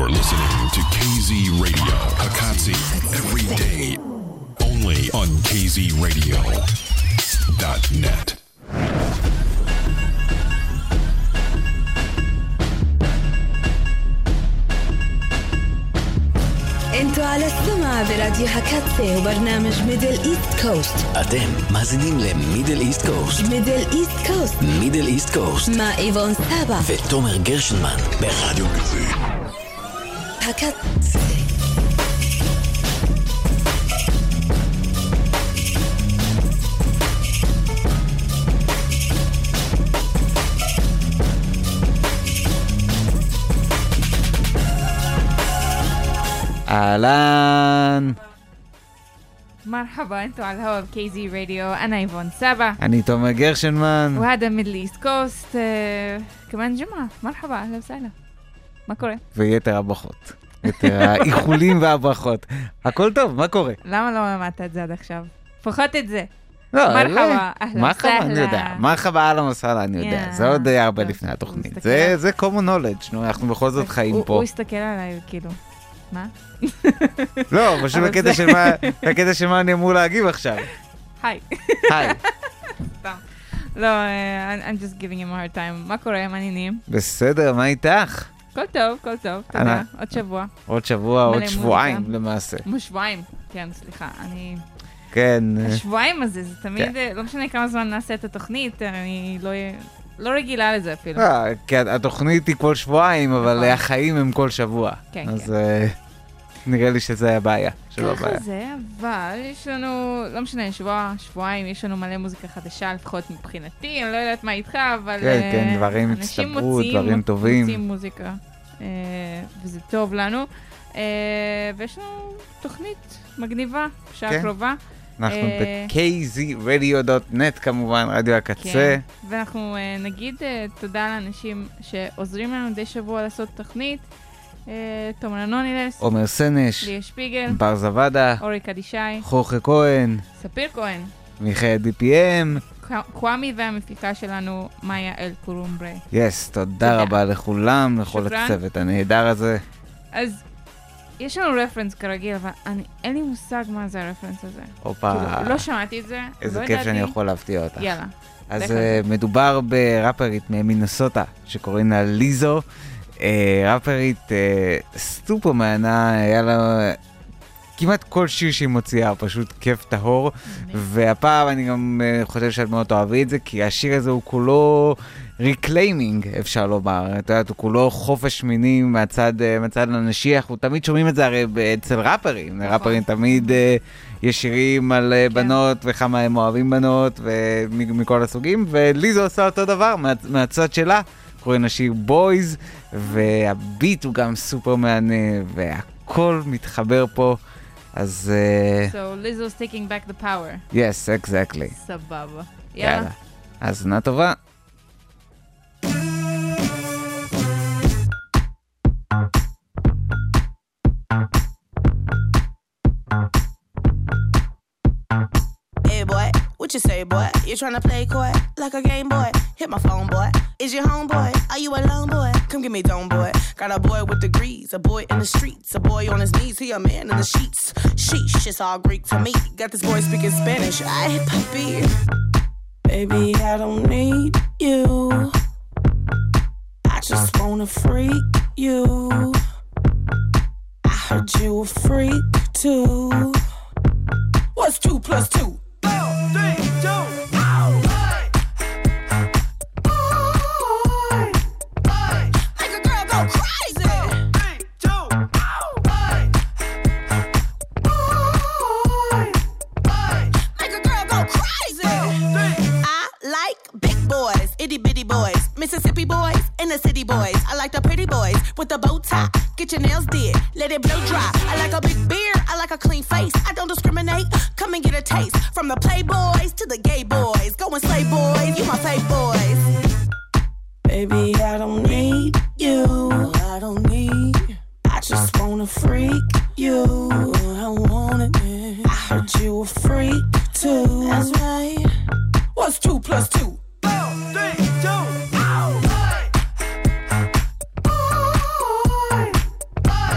You're listening to KZ Radio, Hakatsi, every day, only on KZRadio.net. انتوا على السماع براديو هكاتسي وبرنامج ميدل ايست كوست. אתם מאזינים למידל איסט קוסט. ميدل ايست كوست מידל איסט קוסט. مع איבון סבא ותומר גרשנמן ברדיו כזה. هكاتسي. אהלן, مرحبا انتوا على الهواء بكيزي راديو. انا ايفون سابا אני תומר גרשנמן. وهذا ميدل ايست كوست. كمان جمعة. مرحبا اهلا وسهلا. מה קורה? ויתר הברכות, יתר האיחולים והברכות. הכל טוב, מה קורה? למה לא למדת את זה עד עכשיו? פחות את זה. לא, מרחבה, אהלן מרחבה, אני יודע. וסהלה. מרחבה, אהלן וסהלה, אני יודע. Yeah. זה עוד הרבה טוב, לפני התוכנית. מסתכל. זה common knowledge, נו, אנחנו בכל זאת חיים פה. הוא הסתכל עליי כאילו, מה? לא, פשוט אבל בקטע זה- של מה אני אמור להגיב עכשיו. היי. היי, סתם. לא, I'm just giving him a hard time. מה קורה? מה העניינים? בסדר, מה איתך? כל טוב, כל טוב. תודה. עוד שבוע. עוד שבוע, עוד מלא שבועיים מוזיקה. למעשה. שבועיים. כן, סליחה. אני... כן, השבועיים הזה, זה תמיד, לא משנה כמה זמן נעשה את התוכנית, אני לא רגילה לזה אפילו. כי התוכנית היא כל שבועיים, אבל נכון. החיים הם כל שבוע. כן, אז כן. נראה לי שזה הבעיה. שלא ככה הבעיה. זה, אבל יש לנו, לא משנה, שבועיים, יש לנו מלא מוזיקה חדשה, לפחות מבחינתי, אני לא יודעת מה איתך, אבל כן, כן, דברים אנשים הצטברו, דברים טובים. מוציאים מוזיקה, וזה טוב לנו, ויש לנו תוכנית מגניבה, שעה כן. קרובה. אנחנו ב-KZRadio.net כמובן, רדיו הקצה. כן, ואנחנו נגיד תודה לאנשים שעוזרים לנו די שבוע לעשות תוכנית. תומר אנונילס, עומר סנש, ליה שפיגל, בר זוודה, אורי קדישי, חורכה כהן, ספיר כהן, מיכאל DPM. קוואמי והמפיקה שלנו מאיה אל קורומברה. יס, תודה תודה. רבה לכולם, לכל שוקרן. הצוות הנהדר הזה. אז יש לנו רפרנס כרגיל, אבל אין לי מושג מה זה הרפרנס הזה. הופה, כאילו, לא שמעתי את זה, איזה לא כיף ידעתי. שאני יכול להפתיע אותך. יאללה. אז לך על זה. מדובר בראפרית ממינסוטה שקוראים לה ליזו. ראפרית סופר מענה, היה לה כמעט כל שיר שהיא מוציאה, פשוט כיף טהור. והפעם אני גם חושב שאת מאוד אוהבי את זה, כי השיר הזה הוא כולו ריקליימינג, אפשר לומר. אתה יודע, הוא כולו חופש מיני מהצד הנשיח. אנחנו תמיד שומעים את זה הרי אצל ראפרים. ראפרים תמיד יש שירים על בנות וכמה הם אוהבים בנות ומכל הסוגים, וליזו עושה אותו דבר מהצד שלה. קוראים לשיר בויז, והביט הוא גם סופר מענה, והכל מתחבר פה, אז... So Lizzo's taking back the power. Yes, exactly. סבבה. יאללה. אז עונה טובה. Hey boy, what you say boy? You tryna play coy like a game boy? Hit my phone boy. Is your homeboy? Are you alone boy? Come get me dome boy. Got a boy with degrees, a boy in the streets, a boy on his knees, he a man in the sheets. Sheesh, it's all Greek to me. Got this boy speaking Spanish. Ay, papi. Baby, I don't need you. I just wanna freak you. I heard you a freak too. What's 2 + 2? 4, 3, 2. Make a girl go crazy. 3, 2. Make a girl go crazy. I like big boys, itty bitty boys, Mississippi boys, and the city boys. I like the pretty boys with the bow tie. Get your nails did, let it blow dry. I like a big beard, I like a clean face. I don't discriminate. Come and get a taste. From the playboys to the gay boys. Go and slay boys, you my fave boys. Baby, I don't need you. I don't need. I just wanna freak you. I want it. I heard you a freak too. That's right. What's 2 + 2? 4, 3, 2.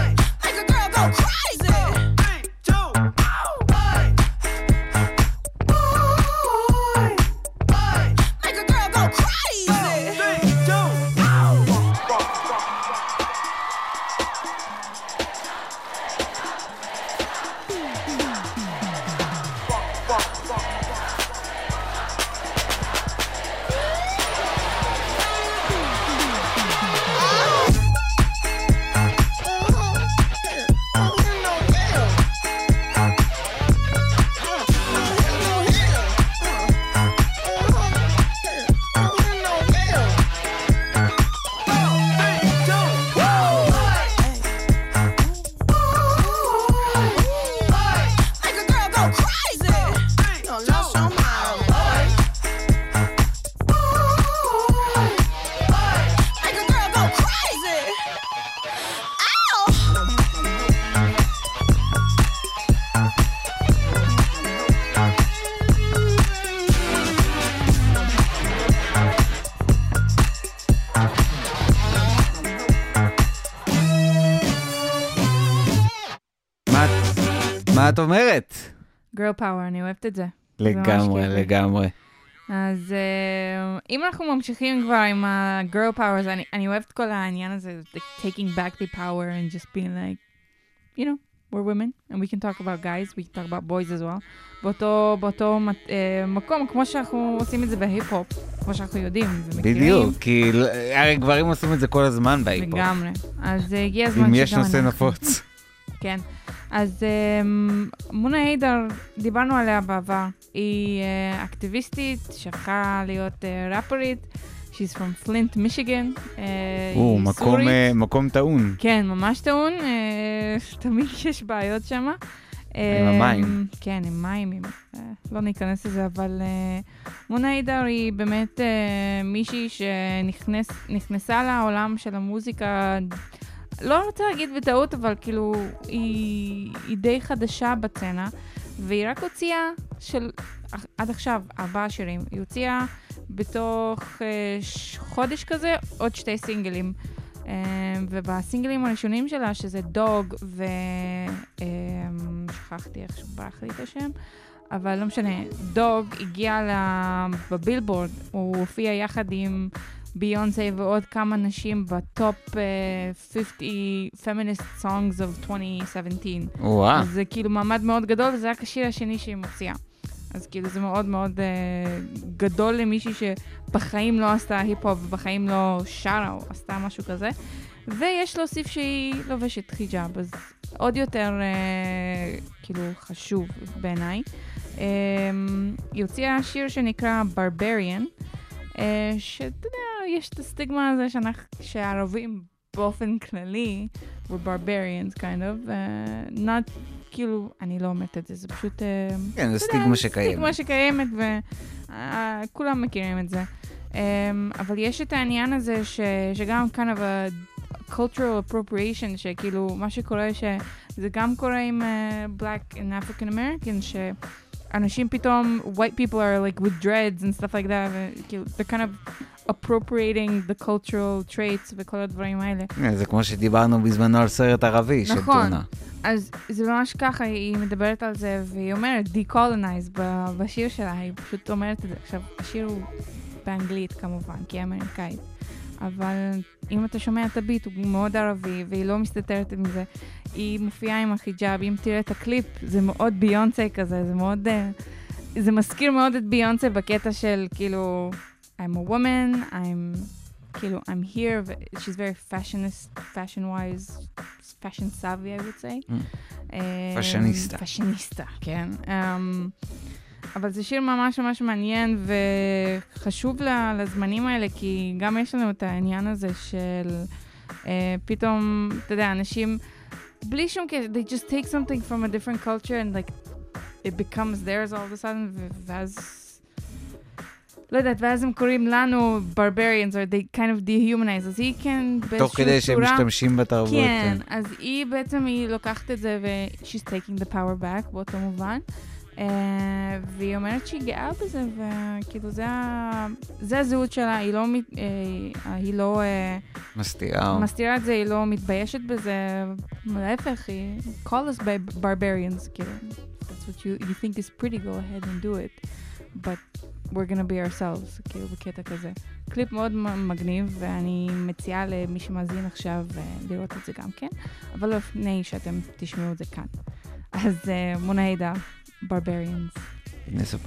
מה את אומרת? Girl power, אני אוהבת את זה. לגמרי. אז אם אנחנו ממשיכים כבר עם ה-girl powers, אני אוהבת כל העניין הזה, like taking back the power and just being like, you know, we're women, and we can talk about guys, we can talk about boys as well. באותו מקום, כמו שאנחנו עושים את זה בהיפ-הופ, כמו שאנחנו יודעים ומכירים. בדיוק, כי הרי גברים עושים את זה כל הזמן בהיפ-הופ. לגמרי. אז הגיע הזמן אם יש נושא נפוץ. כן. אז מונה היידר, דיברנו עליה בעבר. היא אקטיביסטית, שהפכה להיות ראפרית. She's from Flint, Michigan. מקום טעון. כן, ממש טעון. תמיד יש בעיות שם. עם המים. כן, עם מים. לא ניכנס לזה, אבל מונה היידר היא באמת מישהי שנכנסה לעולם של המוזיקה, לא רוצה להגיד בטעות, אבל כאילו היא די חדשה בצנה, והיא רק הוציאה עד עכשיו 4 שירים. היא הוציאה בתוך חודש כזה עוד 2 סינגלים. ובסינגלים הראשונים שלה, שזה דוג שכחתי איך שברח לי את השם, אבל לא משנה, דוג הגיע בבילבורד, הוא הופיע יחד עם ביונסי ועוד כמה נשים בטופ 50 feminist songs of 2017. וואו. אז זה כאילו מעמד מאוד גדול, וזה רק השיר השני שהיא מוציאה. אז כאילו זה מאוד מאוד גדול למישהי שבחיים לא עשתה היפ-הופ ובחיים לא שרה או עשתה משהו כזה. ויש להוסיף שהיא לובשת חיג'אב, אז עוד יותר כאילו חשוב בעיניי. היא הוציאה שיר שנקרא Barbarian, שאתה יודע, יש את הסטיגמה הזה שהערבים באופן כללי were barbarians kind of, not כאילו, אני לא אומרת את זה, זה פשוט... כן, זה סטיגמה שקיימת. סטיגמה שקיימת, וכולם מכירים את זה. אבל יש את העניין הזה שגם kind of a cultural appropriation, שכאילו, מה שקורה, שזה גם קורה עם Black and African Americans, שאנשים פתאום, white people are like with dreads and stuff like that, וכאילו, they're kind of appropriating the cultural traits וכל הדברים האלה. זה כמו שדיברנו בזמנו על סרט ערבי של טונה. נכון, אז זה ממש ככה, היא מדברת על זה, והיא אומרת decolonize בשיר שלה, היא פשוט אומרת את זה. עכשיו, השיר הוא באנגלית כמובן, כי היא אמריקאית, אבל אם אתה שומע את הביט, הוא מאוד ערבי, והיא לא מסתתרת עם זה. היא מופיעה עם החיג'אב, אם תראה את הקליפ, זה מאוד ביונסי כזה, זה מאוד... זה מזכיר מאוד את ביונסי בקטע של כאילו... I'm a woman, I'm here, she's very fashion-wise, fashion savvy, I would say. פאשיניסטה, כן. אבל זה שיר ממש ממש מעניין, וחשוב לזמנים האלה, כי גם יש לנו את העניין הזה של פתאום, אתה יודע, אנשים, בלי שום קשר, they just take something from a different culture, and like, it becomes theirs all of a sudden, ואז... לא יודעת, ואז הם קוראים לנו barbarians, or they kind of dehumanize, אז היא כן באיזושהי צורה... תוך כדי שהם משתמשים בתרבות. כן, אז היא בעצם, היא לוקחת את זה, ו-she's taking the power back, באותו מובן, והיא אומרת שהיא גאה בזה, וכאילו זה הזהות שלה, היא לא מסתירה את זה, היא לא מתביישת בזה, להפך, היא call us barbarians, כאילו, that's what you think is pretty, go ahead and do it, but we're gonna be ourselves, כאילו בקטע כזה. קליפ מאוד מגניב, ואני מציעה למי שמאזין עכשיו לראות את זה גם כן, אבל לא לפני שאתם תשמעו את זה כאן. אז מונה היידר, Barbarians. הנה סופה.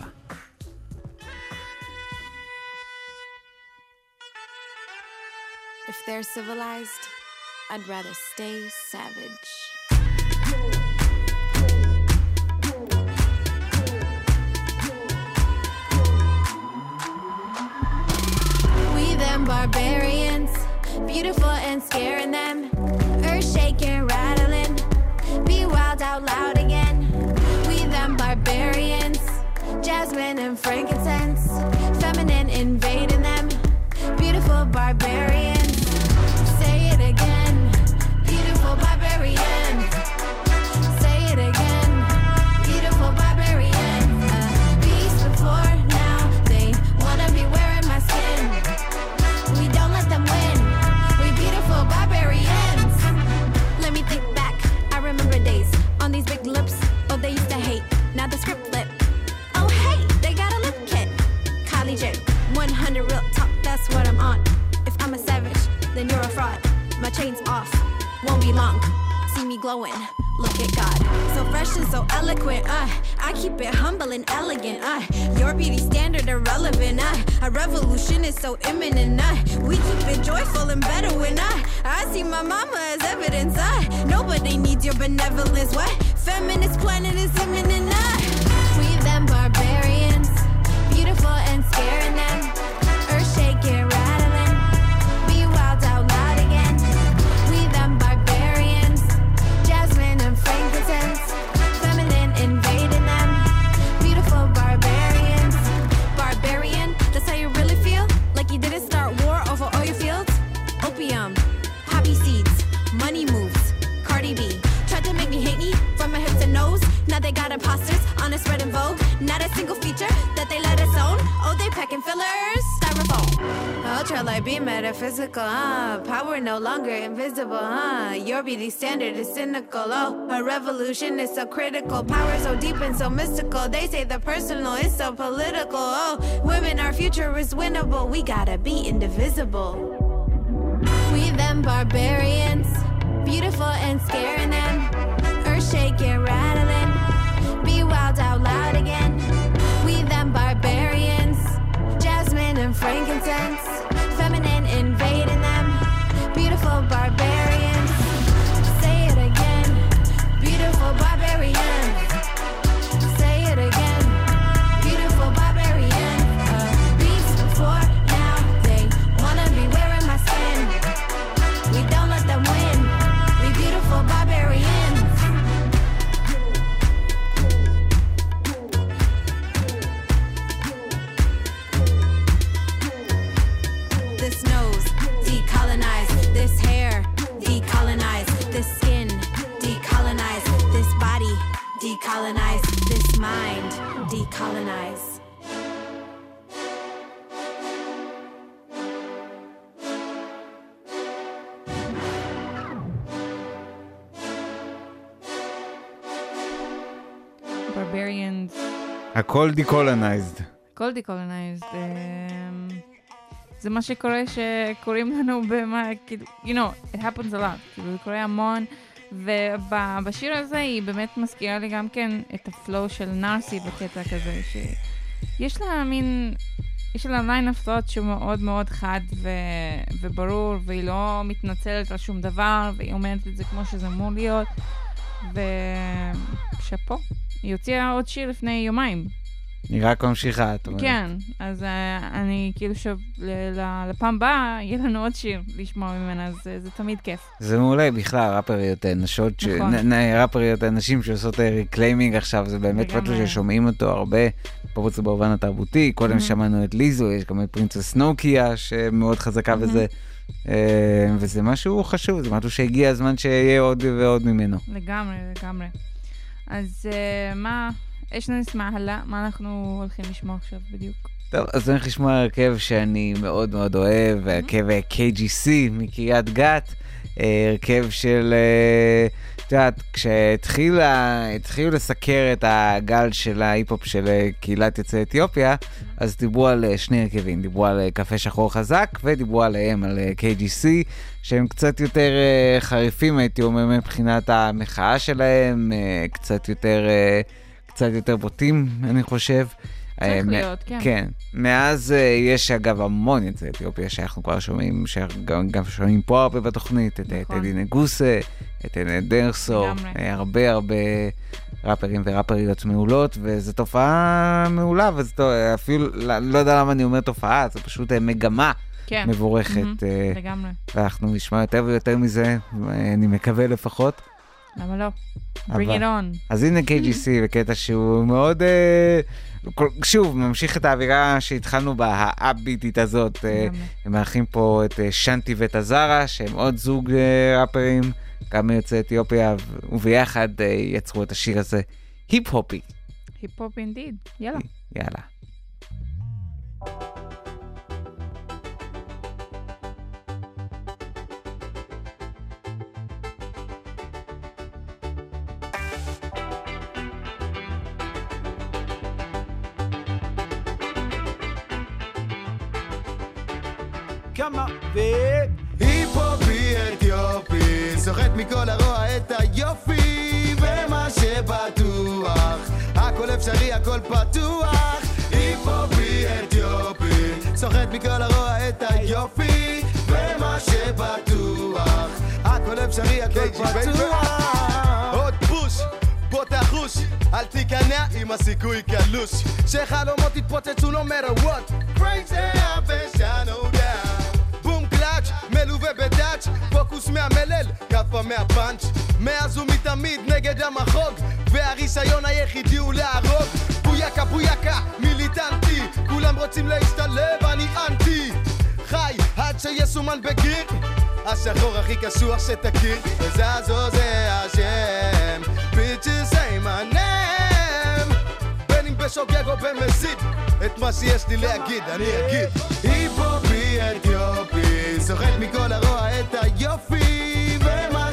If they're civilized, I'd rather stay savage. Barbarians, beautiful and scaring them, earth shaking, rattling, be wild out loud again. We them barbarians, jasmine and frankincense, feminine invading them, beautiful barbarians. Say it again, beautiful barbarians. Say it again, beautiful barbarians. Beast before now, they wanna be wearing my skin. We don't let them win. We beautiful barbarians. chains off, won't be long. See me glowing, look at God. So fresh and so eloquent, I keep it humble and elegant, your beauty standard irrelevant, a revolution is so imminent, we keep it joyful and better when I see my mama as evidence, nobody needs your benevolence, what? Feminist planet is imminent, we them barbarians, beautiful and scaring them, earth shaking, rattling, be wild out loud again, we them barbarians, jasmine and frankincense, feminine invading them, beautiful barbarians, barbarian, that's how you really feel, like you didn't start war over oil fields, opium, poppy seeds, money moves, Cardi B, tried to make me hate me, from my hips and nose, now they got imposters on a spread in vogue, not a single feature that they let us own, oh they packing fillers, styrofoam, ultralight be metaphysical, power no longer invisible, your beauty standard is cynical, oh, a revolution is so critical, power so deep and so mystical, they say the personal is so political, oh, women our future is winnable, we gotta be indivisible, we them barbarians, beautiful and scaring them, earth shaking, rattling, be wild out loud again, we them barbarians, jasmine and frankincense, feminine invading them, beautiful barbarians, say it again, beautiful barbarians, say it again, beautiful barbarians, beats before now, they wanna be wearing my skin, we don't let them win, we beautiful barbarians. This nose, decolonize, this hair, decolonize, this skin, decolonize, this body, decolonize, this mind, decolonize. Barbarians. הכל decolonized. הכל decolonized. זה מה שקורה שקוראים לנו במה, כאילו, you know, it happens a lot, כאילו, זה קורה המון, ובשיר הזה היא באמת מזכירה לי גם כן את הפלואו של נארסי בקטע כזה, שיש לה מין, יש לה line of thought שהוא מאוד מאוד חד וברור, והיא לא מתנצלת על שום דבר, והיא אומרת את זה כמו שזה אמור להיות, ושפו, היא הוציאה עוד שיר לפני יומיים. היא רק ממשיכה, את אומרת. כן, אז אני כאילו לפעם הבאה יהיה לנו עוד שיר לשמוע ממנה, אז זה תמיד כיף. זה מעולה בכלל, ראפריות נשות, ראפריות אנשים שעושות ריקליימינג עכשיו, זה באמת פשוט ששומעים אותו הרבה, פה זה במובן התרבותי, קודם שמענו את ליזו, יש גם את פרינסס נוקיה שמאוד חזקה בזה, וזה משהו חשוב, זה משהו שהגיע הזמן שיהיה עוד ועוד ממנו. לגמרי, לגמרי. אז מה... יש לנו נשמע הלאה, מה אנחנו הולכים לשמוע עכשיו בדיוק? טוב, אז אני הולך לשמוע הרכב שאני מאוד מאוד אוהב, הרכב KGC מקריית גת, הרכב של, את יודעת, כשהתחילו לסקר את הגל של ההיפ-הופ של קהילת יוצאי אתיופיה, אז דיברו על שני הרכבים, דיברו על קפה שחור חזק, ודיברו עליהם, על KGC, שהם קצת יותר חריפים, הייתי אומר, מבחינת המחאה שלהם, קצת יותר בוטים, אני חושב. צריך להיות, כן. כן. מאז יש אגב המון יוצאי אתיופיה שאנחנו כבר שומעים, גם שומעים פה הרבה בתוכנית, את אדי נגוסה, את דרסו, הרבה ראפרים וראפריות מעולות, וזו תופעה מעולה, אפילו לא יודע למה אני אומר תופעה, זו פשוט מגמה מבורכת. לגמרי. ואנחנו נשמע יותר ויותר מזה, אני מקווה לפחות. למה לא? Bring it on. אז הנה KGC וקטע שהוא מאוד, שוב, ממשיך את האווירה שהתחלנו בה, האפביטית הזאת. הם מארחים פה את שנטי ואת הזרה, שהם עוד זוג ראפרים, גם מיוצאי אתיופיה, וביחד יצרו את השיר הזה, היפ-הופי. היפ-הופ אינדיד, יאללה. יאללה. כמה והיפ-הופי אתיופי סוחט מכל הרוע את היופי ומה שבטוח הכל אפשרי, הכל פתוח היפ-הופי אתיופי סוחט מכל הרוע את היופי ומה שבטוח הכל אפשרי, הכל פתוח עוד פוש, בוא תחוש אל תיכנע עם הסיכוי קלוש שחלומות תתפוצצו no matter what crazy happen no doubt בום קלאץ' מלווה בדאץ' פוקוס מהמלל, כפה מהפאנץ' מאז ומתמיד נגד המחוג והרישיון היחידי הוא להרוג בויקה בויקה מיליטנטי כולם רוצים להשתלב אני אנטי חי עד שיסומן בגיר השחור הכי קשוח שתכיר וזזו זה השם bitches say my name בין אם בשוגג או במזיד את מה שיש לי להגיד אני אגיד היפ-הופי אתיופי סוחט מכל הרוע את היופי ומה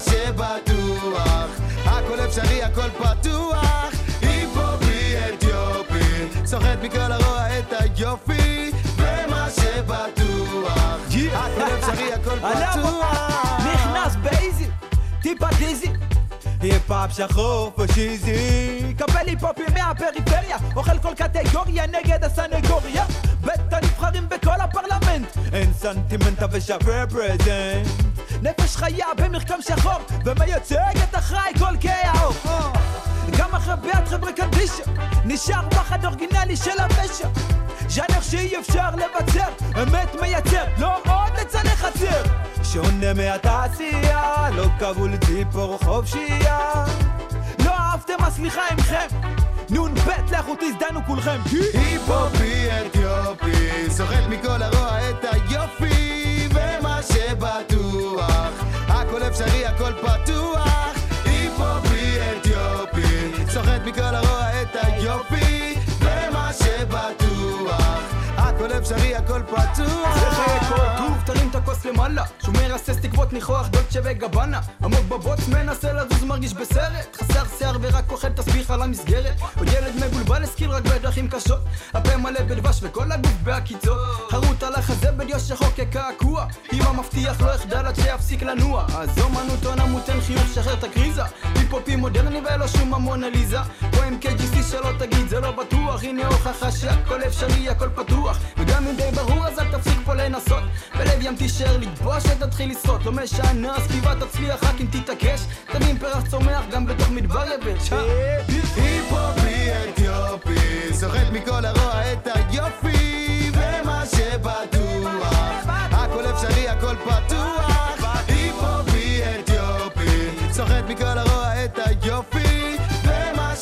שבטוח הכל אפשרי, הכל פתוח היפ-הופי אתיופי סוחט מכל הרוע את היופי ומה שבטוח הכל אפשרי, הכל פתוח נכנס באיזי, טיפה דיזי היפ-הופ שחור פשיזי קבל היפ-הופי מהפריפריה אוכל כל קטגוריה נגד הסנגוריה בית הנבחרים בכל הפרלמנט אין סנטימנטה ושווה פרזנט נפש חיה במרקם שחור ומייצג את החי כל כאור גם אחרי ביאת חבר'ה קדישה נשאר פחד אורגינלי של המשע ז'אנר שאי אפשר לבצר אמת מייצר לא עוד לצלח חצר שונה מהתעשייה לא קבול ציפור חופשייה לא אהבתם הסליחה עמכם נון בית לכו תזדנו כולכם היפ-הופי אתיופי סוחט מכל הרוע את היופי ומה שבטוח הכל אפשרי, הכל פתוח היפ-הופי אתיופי סוחט מכל הרוע את היופי ומה שבטוח הכל אפשרי, הכל פתוח זה חיי כל טוב, תרים את הכוס למעלה שומר הסס תקוות ניחוח דולצ'ה וגבנה עמוק בבוץ מנסה לזוז מרגיש בסרט חסר שיער ורק אוכל תסביך על המסגרת עוד ילד מבולבל הסקיל רק בדרכים קשות הפה מלא בדבש וכל הגוף בהקיצות חרוט על החזה בדיו שחוק כקעקוע אם המבטיח לא יחדל עד שיפסיק לנוע אז אומנות עונה מותן חיוך שחרר את הקריזה היפ-הופי מודרני ולא שום המונליזה או עם KGC שלא תגיד זה לא בטוח הנה הוכחה שהכל אפשרי הכל פתוח וגם אם די ברור אז אל תפסיק פה לנסות בלב ים תישאר לגבוה שתתחיל לשחות לא משענה סביבה תצליח רק אם תתעקש תבין פרח צומח גם בתוך מדבר יבש היפ-הופי אתיופי סוחט מכל הרוע את היופי ומה שבטוח הכל אפשרי, הכל פתוח היפ-הופי אתיופי סוחט מכל הרוע את היופי ומה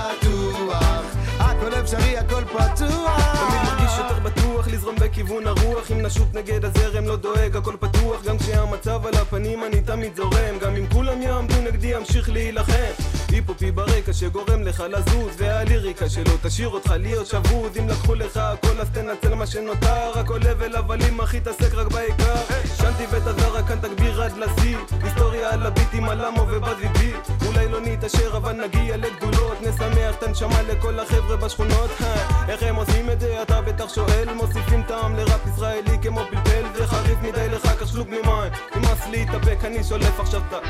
שבטוח הכל אפשרי, הכל פתוח תמיד מרגיש יותר בטוח לזרום בכיוון הרוח אם נשות נגד הזרם לא דואג הכל פתוח גם כשהמצב על הפנים אני תמיד זורם גם אם כולם יעמדו נגדי אמשיך להילחם היפ-הופי ברקע שגורם לך לזוז והליריקה שלו תשאיר אותך להיות שבוז אם לקחו לך הכל אז תנצל מה שנותר הכל לבל אבל אם אחי תעסק רק בעיקר שנתי ותזרה כאן תגביר עד לשיא היסטוריה על הביטים על למו ובזיבי אולי לא נתאשר אבל נגיע לגדולות נשמח את הנשמה לכל החבר'ה בשכונות איך הם עושים את זה אתה בטח שואל מוסיפים טעם לראפ ישראלי כמו פלפל זה חריף מדי לך כשלוק ממים נמאס לי להתאפק אני שולף עכשיו את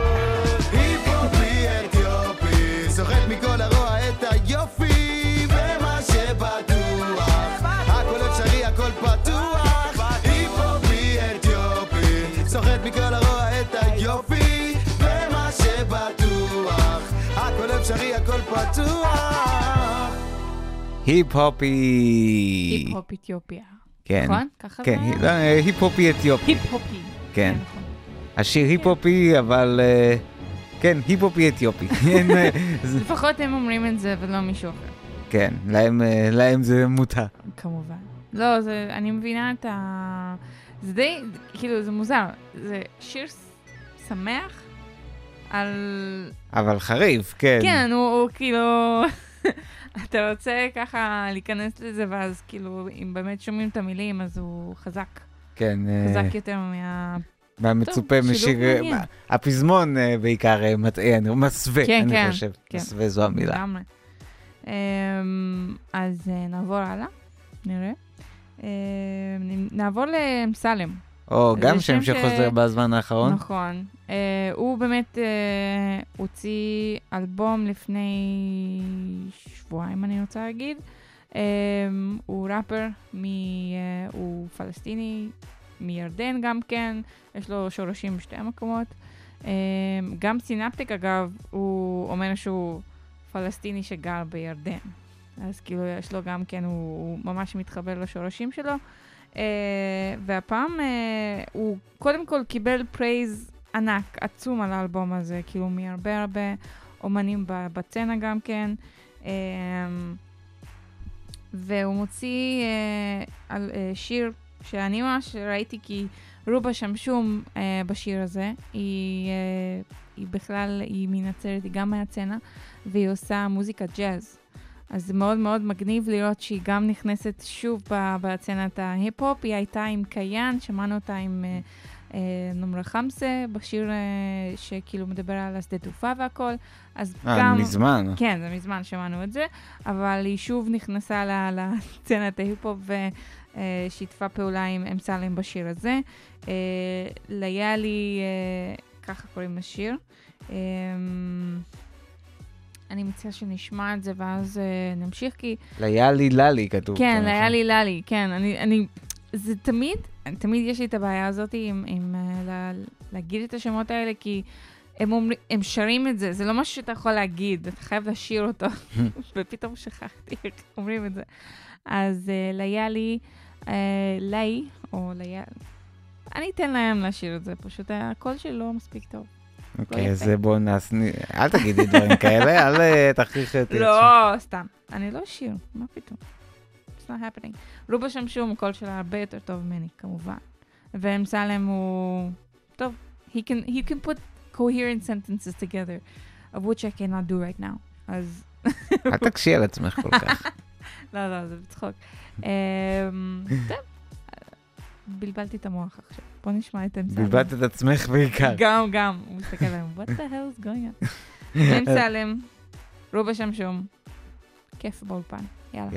היפ-הופי אתיופי סוחט מכל הרוע את היופי ומה שבטוח הכל אפשרי, הכל פתוח היפ-הופי אתיופי סוחט מכל הרוע את היופי ומה שבטוח הכל אפשרי, הכל פתוח היפ-הופי היפ-הופ אתיופיה. כן, נכון? ככה כן, זה? היפ-הופי אתיופי היפ-הופי. כן. נכון. השיר היפ-הופי אבל כן, היפ-הופי אתיופי לפחות הם אומרים את זה ולא מישהו אחר. כן, להם זה מותר. כמובן. לא, אני מבינה את ה... זה די, כאילו, זה מוזר. זה שיר שמח על... אבל חריף, כן. כן, הוא כאילו... אתה רוצה ככה להיכנס לזה, ואז כאילו, אם באמת שומעים את המילים, אז הוא חזק. כן. חזק יותר מהמצופה משיר... הפזמון בעיקר מטעה, מסווה, אני חושב. מסווה זו המילה. אז נעבור הלאה, נראה. נעבור לאמסלם. או גם שם שחוזר בזמן האחרון. נכון. הוא באמת הוציא אלבום לפני שבועיים, אני רוצה להגיד. הוא ראפר, הוא פלסטיני, מירדן גם כן, יש לו שורשים בשתי המקומות. גם סינפטיק, אגב, הוא אומר שהוא פלסטיני שגר בירדן. אז כאילו יש לו גם כן, הוא ממש מתחבר לשורשים שלו. והפעם הוא קודם כל קיבל פרייז ענק, עצום על האלבום הזה, כאילו מהרבה הרבה אומנים בצנה גם כן. והוא מוציא על שיר שאני ממש ראיתי, כי רובה שמשום בשיר הזה, היא בכלל, היא מנצרת, היא גם מהצנה, והיא עושה מוזיקה ג'אז. אז זה מאוד מאוד מגניב לראות שהיא גם נכנסת שוב בצנת ההיפ-הופ. היא הייתה עם קיין, שמענו אותה עם נומרה חמסה, בשיר שכאילו מדבר על השדה תעופה והכל. אז גם... מזמן. כן, זה מזמן שמענו את זה, אבל היא שוב נכנסה לצנת ההיפ-הופ ושיתפה פעולה עם אמסלם בשיר הזה. ליאלי, ככה קוראים לשיר. אני מציעה שנשמע את זה ואז נמשיך, כי... ליאלי ללי כתוב. כן, ליאלי ללי, כן. זה תמיד יש לי את הבעיה הזאת עם להגיד את השמות האלה, כי הם שרים את זה, זה לא משהו שאתה יכול להגיד, אתה חייב לשיר אותו, ופתאום שכחתי איך אומרים את זה. אז ליאלי, לי, או ליאלי, אני אתן להם לשיר את זה, פשוט הקול שלי לא מספיק טוב. אוקיי, אז בואו אל תגידי דברים כאלה, אל תכריח את... לא, סתם. אני לא שיר, מה פתאום? It's not happening. רובה שמשום, הקול שלה הרבה יותר טוב ממני, כמובן. ואמסלם הוא... טוב, he can put coherent sentences together, of which I cannot do right now. אז... אל תקשי על עצמך כל כך. לא, זה בצחוק. טוב, בלבלתי את המוח עכשיו. בוא נשמע את אמסלם. בלבלת את עצמך בעיקר. גם. הוא מסתכל עליהם, what the hell is going on? אמסלם, רובה שמשום, כיף באולפן. יאללה.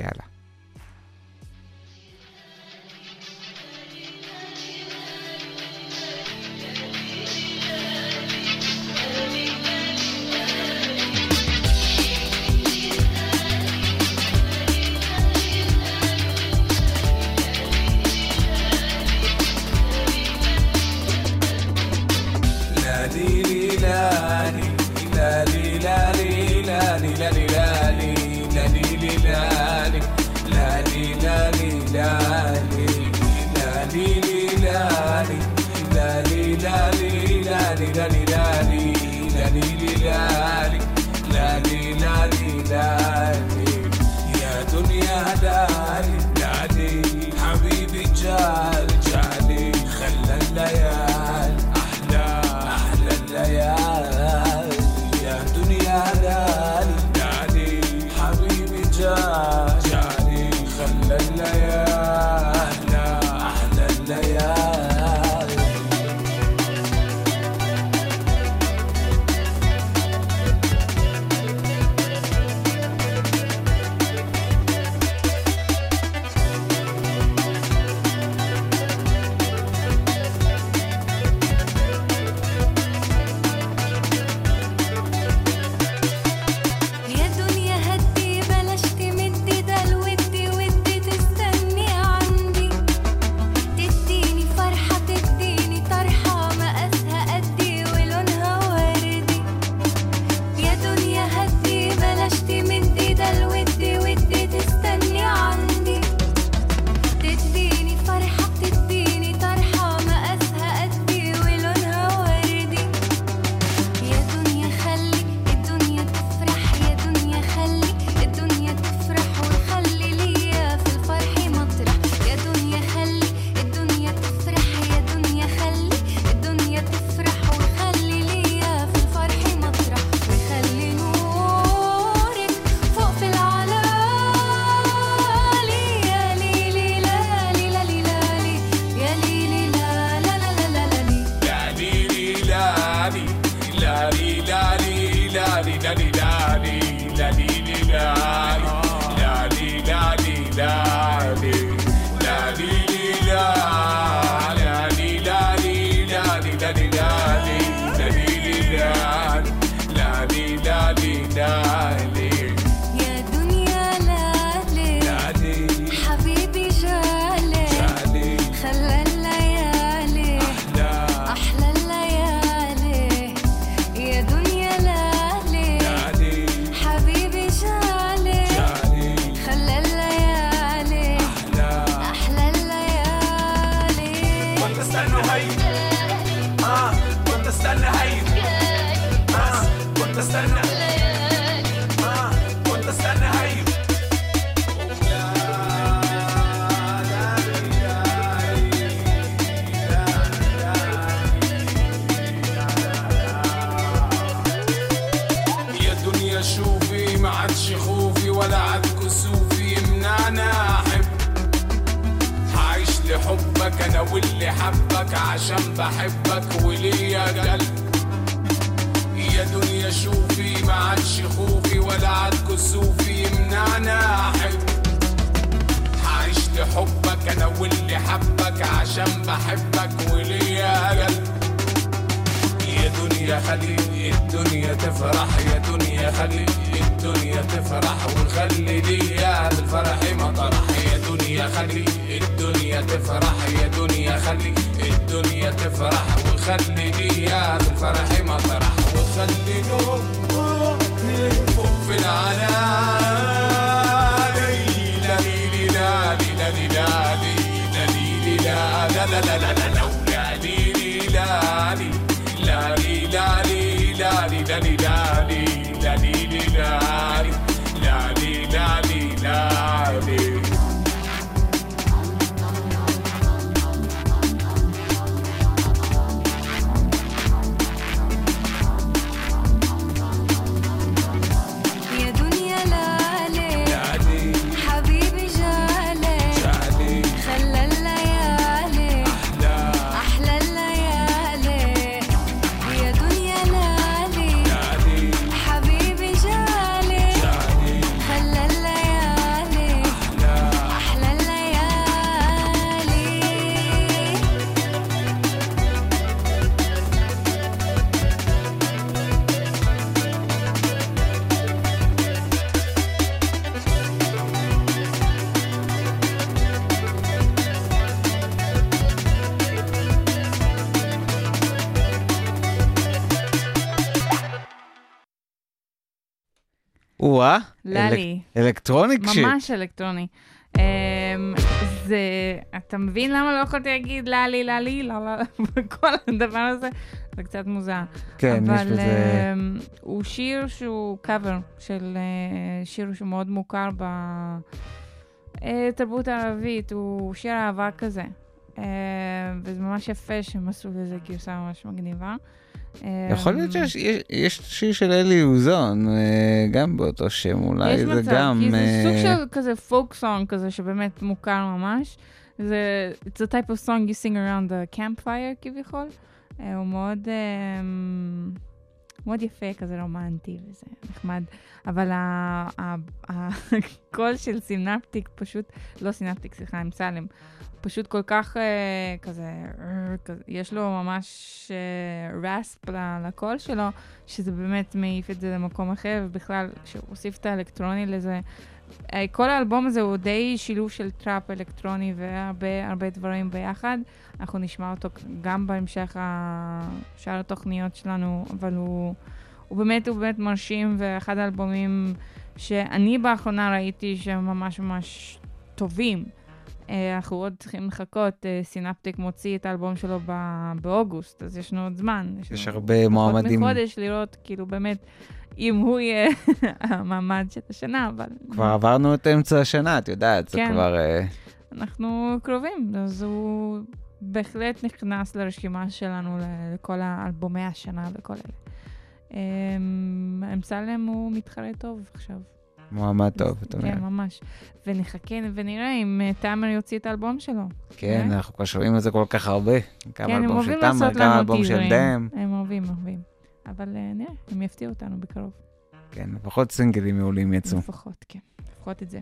يا دنيا داري داري حبيبي جالي خلى الليال أحلى الليال يا دنيا داري داري حبيبي جالي خلى الليال أحلى الليال انا واللي حبك عشان بحبك وليا قلب. يا دنيا شوفي ما عادش خوفي ولا عاد كسوفي يمنعنا احب. عشت حبك انا واللي حبك عشان بحبك وليا قلب. يا دنيا خلي الدنيا تفرح، يا دنيا خلي الدنيا تفرح ونخلي ليا الفرح مطرح. يا دنيا خلي الدنيا تفرح، يا دنيا خلي الدنيا تفرح ونخلي ليا الفرح مطرح. وخلي نوم فوق في العالي لا لي لا لي لا لي لا لي لا لي لا لا لا لا لا لا لا لي لا لي لا لي لا لي لا لي لا لي لا لي لا لي لا لي لا لي لا لي لا لي. וואה, ללי. אלקטרוני קשיב. ממש אלקטרוני. זה, אתה מבין למה לא יכולתי להגיד ללי, ללי, וכל הדבר הזה? זה קצת מוזר. כן, יש בזה... אבל הוא שיר שהוא קאבר של שיר שהוא מאוד מוכר בתרבות הערבית, הוא שיר אהבה כזה. וזה ממש יפה שהם עשו לזה גרסה ממש מגניבה. יכול להיות שיש שיר של אלי אוזון, גם באותו שם, אולי זה מצב, גם... כי זה סוג של כזה פולק סונג כזה, שבאמת מוכר ממש. זה, it's a type of song you sing around the campfire כביכול. הוא מאוד, מאוד יפה, כזה רומנטי וזה נחמד. אבל הקול של סינפטיק פשוט, לא סינפטיק, סליחה, אמסלם. פשוט כל כך כזה, יש לו ממש רספ לקול שלו, שזה באמת מעיף את זה למקום אחר, ובכלל, שהוא הוסיף את האלקטרוני לזה. כל האלבום הזה הוא די שילוב של טראפ אלקטרוני והרבה דברים ביחד. אנחנו נשמע אותו גם בהמשך שאר התוכניות שלנו, אבל הוא באמת מרשים, ואחד האלבומים שאני באחרונה ראיתי שהם ממש ממש טובים. אנחנו עוד צריכים לחכות, סינפטיק מוציא את האלבום שלו באוגוסט, אז יש לנו עוד זמן. יש הרבה מועמדים. פחות מחודש לראות, כאילו באמת, אם הוא יהיה המעמד של השנה, אבל... כבר עברנו את אמצע השנה, את יודעת, זה כבר... אנחנו קרובים, אז הוא בהחלט נכנס לרשימה שלנו לכל האלבומי השנה וכל אלה. אמסלם הוא מתחרה טוב עכשיו. מועמד טוב, אתה אומר. כן, ממש. ונחכה ונראה אם תאמר יוציא את האלבום שלו. כן, אנחנו כבר שומעים את זה כל כך הרבה. כן, הם אוהבים לעשות לנו טיזרים. הם אוהבים. אבל נראה, הם יפתיעו אותנו בקרוב. כן, לפחות סינגלים מעולים יצאו. לפחות, כן. לפחות את זה.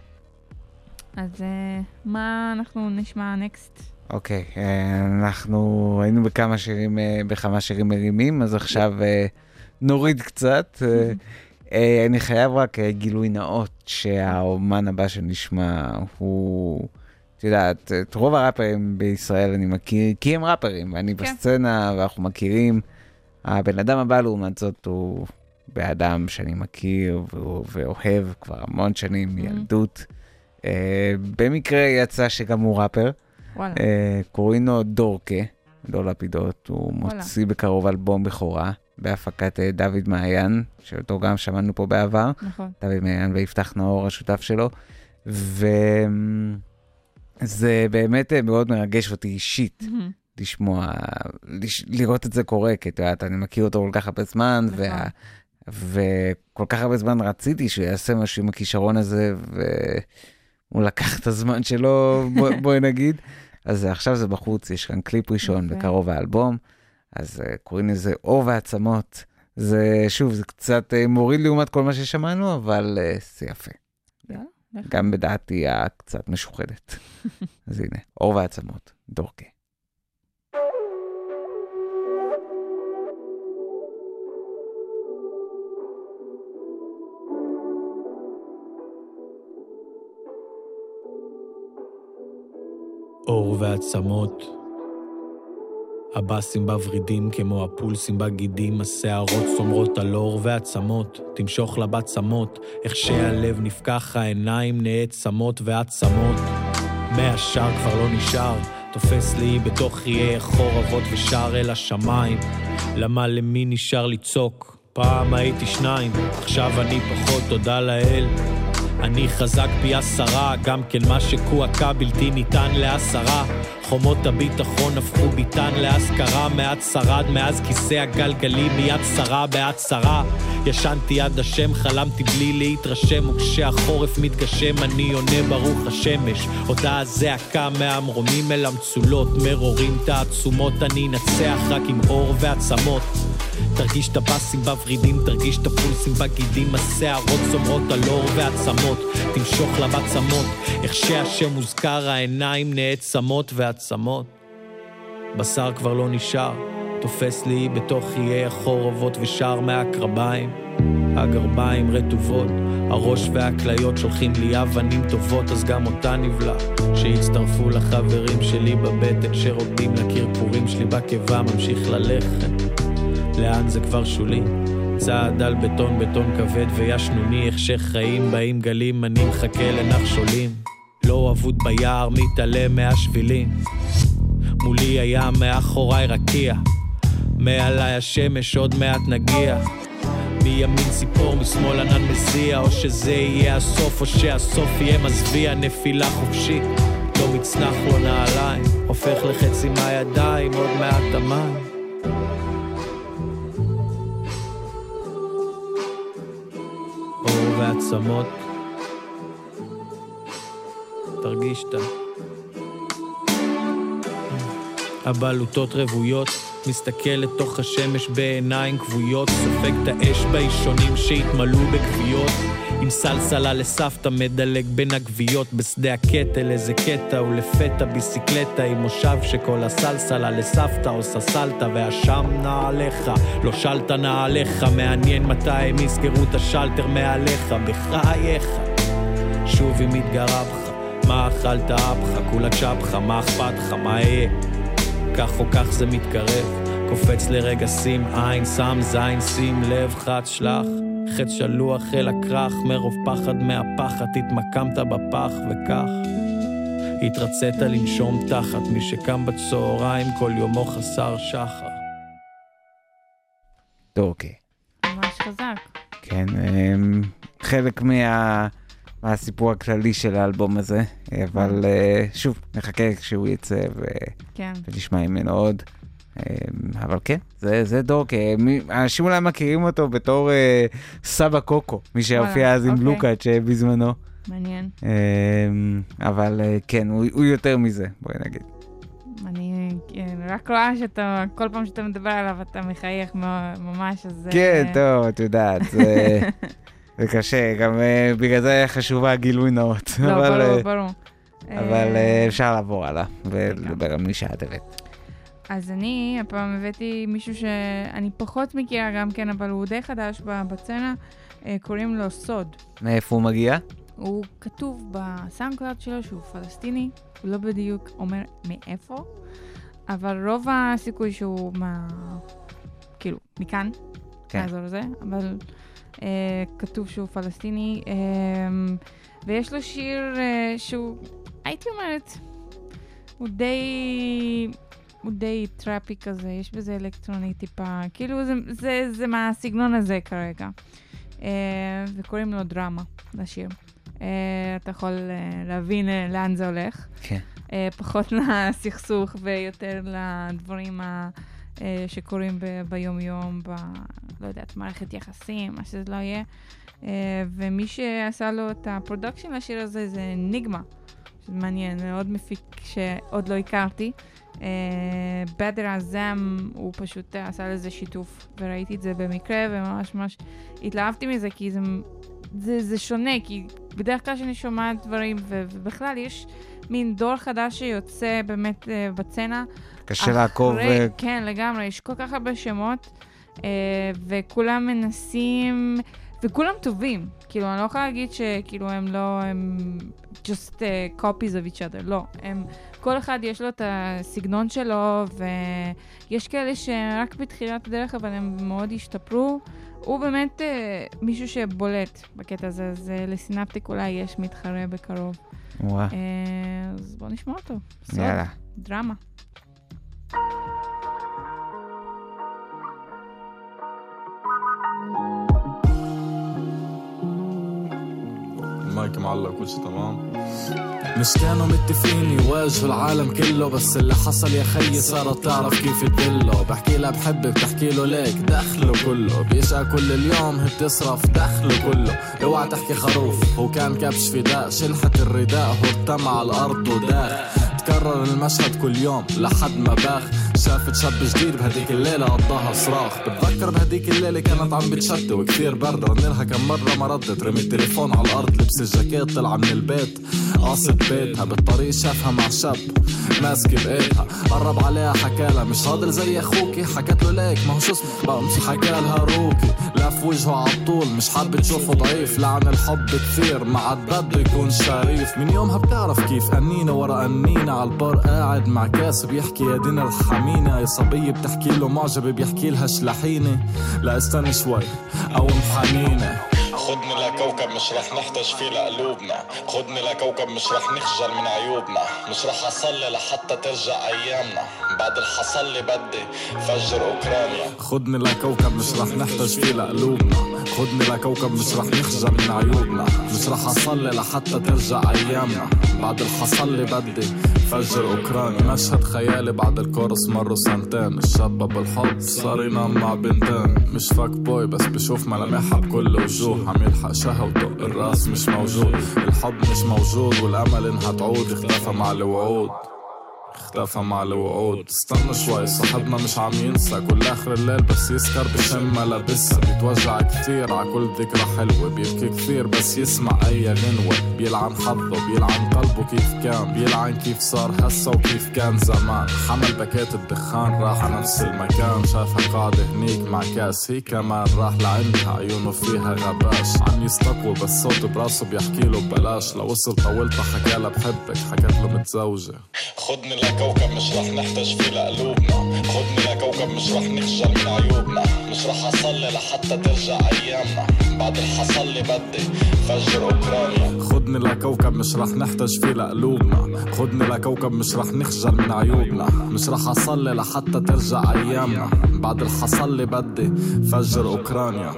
אז מה אנחנו נשמע נקסט? אוקיי, אנחנו היינו בכמה שירים מרימים, אז עכשיו נוריד קצת. אני חייב רק גילוי נאות שהאומן הבא שנשמע הוא, את יודעת, את רוב הראפרים בישראל אני מכיר, כי הם ראפרים, ואני בסצנה ואנחנו מכירים. הבן אדם הבא לעומת זאת הוא באדם שאני מכיר ואוהב כבר המון שנים מילדות. במקרה יצא שגם הוא ראפר. קוראים לו דורקה, לא לפידות, הוא מוציא בקרוב אלבום בכורה. בהפקת דוד מעיין, שאותו גם שמענו פה בעבר. נכון. דוד מעיין ויפתח נאור, השותף שלו. וזה באמת מאוד מרגש אותי אישית, לשמוע, לראות את זה קורה, כי אני מכיר אותו כל כך הרבה זמן, וכל כך הרבה זמן רציתי שהוא יעשה משהו עם הכישרון הזה, והוא לקח את הזמן שלו, בואי נגיד. אז עכשיו זה בחוץ, יש כאן קליפ ראשון בקרוב האלבום, אז קוראים לזה אור ועצמות. זה, שוב, זה קצת מוריד לעומת כל מה ששמענו, אבל זה יפה. גם בדעתי קצת משוחדת. אז הנה, אור ועצמות, דורקה. אור ועצמות, הבאסים בוורידים כמו הפולסים בגידים, השערות סומרות על אור ועצמות, תמשוך לבצמות, איך שהלב נפקח, העיניים נעצמות ועצמות, מהשאר כבר לא נשאר, תופס לי בתוך יהיה חורבות ושר אל השמיים, למה למי נשאר לצוק, פעם הייתי 2, עכשיו אני פחות, תודה לאל, אני חזק פי 10, גם כן מה שקועקה בלתי ניתן ל10, חומות הביטחון הפכו ביטן להזכרה, מעט שרד מאז כיסא הגלגלי, מיד שרה בעד שרה, ישנתי עד השם, חלמתי בלי להתרשם, וכשהחורף מתגשם אני עונה ברוך השמש, אותה הזעקה מהמרומים אל המצולות, מרורים תעצומות, אני נצח רק עם אור ועצמות, תרגיש את הבאסים בוורידים, תרגיש את הפולסים בגידים, השערות סומרות על אור ועצמות, תמשוך לבצמות, איך שהשם מוזכר, העיניים נעצמות ועצמות, בשר כבר לא נשאר, תופס לי בתוך יהיה החורבות ושר מהקרביים, הגרביים רטובות, הראש והכליות שולחים לי אבנים טובות, אז גם אותה נבלה, שהצטרפו לחברים שלי בבטן, שרוקדים לקרקורים שלי בקיבה, ממשיך ללכת, לאן זה כבר שולי, צעד על בטון, בטון כבד וישנוני, איך שחיים באים גלים, אני מחכה לנחשולים, לא אבוד ביער, מתעלם מהשבילים, מולי היה מאחוריי רקיע, מעליי השמש עוד מעט נגיע, מימין ציפור, משמאל ענן מזיע, או שזה יהיה הסוף, או שהסוף יהיה מזוויע, נפילה חופשית, לא מצנח לא נעליים, הופך לחצי מהידיים, עוד מעט המים, אור ועצמות, תרגיש את הבלוטות רבויות, מסתכל לתוך השמש בעיניים כבויות, סופג את האש באישונים שהתמלאו בגוויות, עם סלסלה לסבתא מדלג בין הגוויות, בשדה הקטל איזה קטע ולפתע ביסיקלטה, עם מושב שכל הסלסלה לסבתא עושה סלטה, והשם נעליך, לא שלטה נעליך, מעניין מתי הם יסגרו את השלטר מעליך, בחייך, שוב היא מתגרה בך, מה אכלת אבך, כולה צ'פך, מה אכפת לך, מה יהיה? כך או כך זה מתקרב, קופץ לרגע שים עין, שם זין, שים לב, חד שלח, חץ שלוח אל הכרח, מרוב פחד מהפחד, התמקמת בפח וכך, התרצית לנשום תחת, מי שקם בצהריים כל יומו חסר שחר. אוקיי. ממש חזק. כן, חלק מהסיפור הכללי של האלבום הזה, אבל שוב, נחכה כשהוא יצא ונשמע ממנו עוד. אבל כן, זה דורקה. אנשים אולי מכירים אותו בתור סבא קוקו, מי שהופיע אז עם בלוקאץ' בזמנו. מעניין. אבל כן, הוא יותר מזה, בואי נגיד. אני רק רואה שאתה, כל פעם שאתה מדבר עליו, אתה מחייך ממש, אז... כן, טוב, את יודעת, זה קשה, גם בגלל זה היה חשובה גילוי נאות. לא, ברור. אבל אפשר לעבור הלאה, ולדבר על מי שאת הבאת. אז אני הפעם הבאתי מישהו שאני פחות מכירה גם כן, אבל הוא די חדש בצנה, קוראים לו סוד. מאיפה הוא מגיע? הוא כתוב בסאונדקלאוד שלו שהוא פלסטיני, הוא לא בדיוק אומר מאיפה, אבל רוב הסיכוי שהוא כאילו, מכאן, מהאזור הזה, אבל כתוב שהוא פלסטיני, ויש לו שיר שהוא, הייתי אומרת, הוא די טראפי כזה, יש בזה אלקטרוני טיפה, כאילו זה מהסגנון הזה כרגע. וקוראים לו דרמה לשיר. אתה יכול להבין לאן זה הולך. כן. פחות לסכסוך ויותר לדברים שקורים ביום-יום, לא יודעת, מערכת יחסים, מה שזה לא יהיה. ומי שעשה לו את הפרודקשן לשיר הזה זה ניגמה, מעניין, עוד מפיק שעוד לא הכרתי. בדר הזם, הוא פשוט עשה לזה שיתוף, וראיתי את זה במקרה, וממש ממש התלהבתי מזה, כי זה שונה, כי בדרך כלל שאני שומעת דברים, ובכלל יש מין דור חדש שיוצא באמת בצנה. קשה לעקוב. כן, לגמרי, יש כל כך הרבה שמות, וכולם מנסים, וכולם טובים. כאילו, אני לא יכולה להגיד שכאילו הם לא, הם just copies of each other, לא. הם, כל אחד יש לו את הסגנון שלו, ויש כאלה שרק בתחילת הדרך, אבל הם מאוד השתפרו. הוא באמת מישהו שבולט בקטע הזה, אז לסינפטיק אולי יש מתחרה בקרוב. וואו. אז בוא נשמע אותו. יאללה. דרמה. المايك معلق كل شيء تمام. مش كانوا متفقين يواجهوا العالم كله، بس اللي حصل يا خيي صارت تعرف كيف تدله. بحكي لها بحبك بتحكي له ليك دخله كله، بيشقى كل اليوم هي بتصرف دخله كله. اوعى تحكي خروف هو كان كبش فداء، شلحت الرداء هو ارتمى على الارض وداخ. تكرر المشهد كل يوم لحد ما باخ. شافت شاب جديد بهديك الليلة قضاها صراخ. بتذكر بهديك الليلة كانت عم بتشتي وكثير برد، رنلها كم مرة ما ردت. رمي التليفون على الأرض، لبس الجاكيت طلع من البيت قاصد بيتها. بالطريق شافها مع شاب ماسكة بإيدها، قرب عليها حكالها مش هادل زي أخوكي. حكت له ليك ما هو شو اسمه مش حكالها روكي. لف وجهه عطول مش حاب تشوفه ضعيف. لعن الحب كثير ما عاد بده يكون شريف. من يومها بتعرف كيف أنينة ورا أنينة على البار قاعد مع كاس بيحكي يا دين الحمينة. يا صبية بتحكي له معجب بيحكي لها شلحينة. لا استنى شوي أو محنينة. خدني لكوكب مش رح نحتاج فيه لقلوبنا. خدني لكوكب مش رح نخجل من عيوبنا. مش رح أصلي لحتى ترجع أيامنا. بعد الحصلي بدي فجر أوكرانيا. خدني لكوكب مش رح نحتاج فيه لقلوبنا. خدني لكوكب مش رح نخجل من عيوبنا. مش رح أصلي لحتى ترجع أيامنا. بعد الحصلي بدي فجر أوكرانيا. مشهد خيالي بعد الكورس مروا سنتين. الشاب بالحب صار ينام مع بنتين. مش فاك بوي بس بشوف ملامحها بكل وجوه. عم يلحق شهوته الراس مش موجود. الحب مش موجود والأمل إنها تعود. اختفى مع الوعود اختفى مع الوعود. استنى شوي صاحبنا مش عم ينسى. كل آخر الليل بس يسكر بشم ملابسها. بيتوجع كثير ع كل ذكرى حلوة. بيبكي كثير بس يسمع أي غنوة. بيلعن حظه بيلعن قلبه كيف كان. بيلعن كيف صار هسا وكيف كان زمان. حمل باكيت الدخان راح على نفس المكان. شافها قاعدة هنيك مع كاس هي كمان. راح لعندها عيونه فيها غباش. عم يستقوى بس صوته براسه بيحكي له ببلاش. لوصل طولتها حكالها بحبك حكت له متزوجة. خدني لكوكب مش رح نحتاج فيه لقلوبنا. خدني لكوكب مش رح نخجل من عيوبنا. مش رح أصلي لحتى ترجع أيامنا. بعد الحصلي بدي فجر أوكرانيا. خدني لكوكب مش رح نحتاج فيه لقلوبنا. خدني لكوكب مش رح نخجل من عيوبنا. مش رح أصلي لحتى ترجع أيامنا. بعد الحصلي بدي فجر أوكرانيا.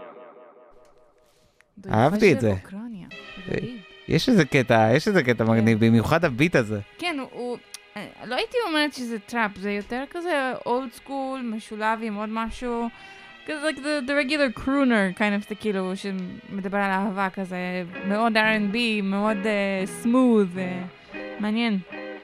אהבתי את זה. יש איזה קטע מגניב, במיוחד הביט הזה. כן, לא הייתי אומרת שזה טראפ, זה יותר כזה אולד סקול, משולב עם עוד משהו, כזה like the regular crooner kind of, כאילו, שמדבר על אהבה כזה, מאוד R&B, מאוד smooth, מעניין.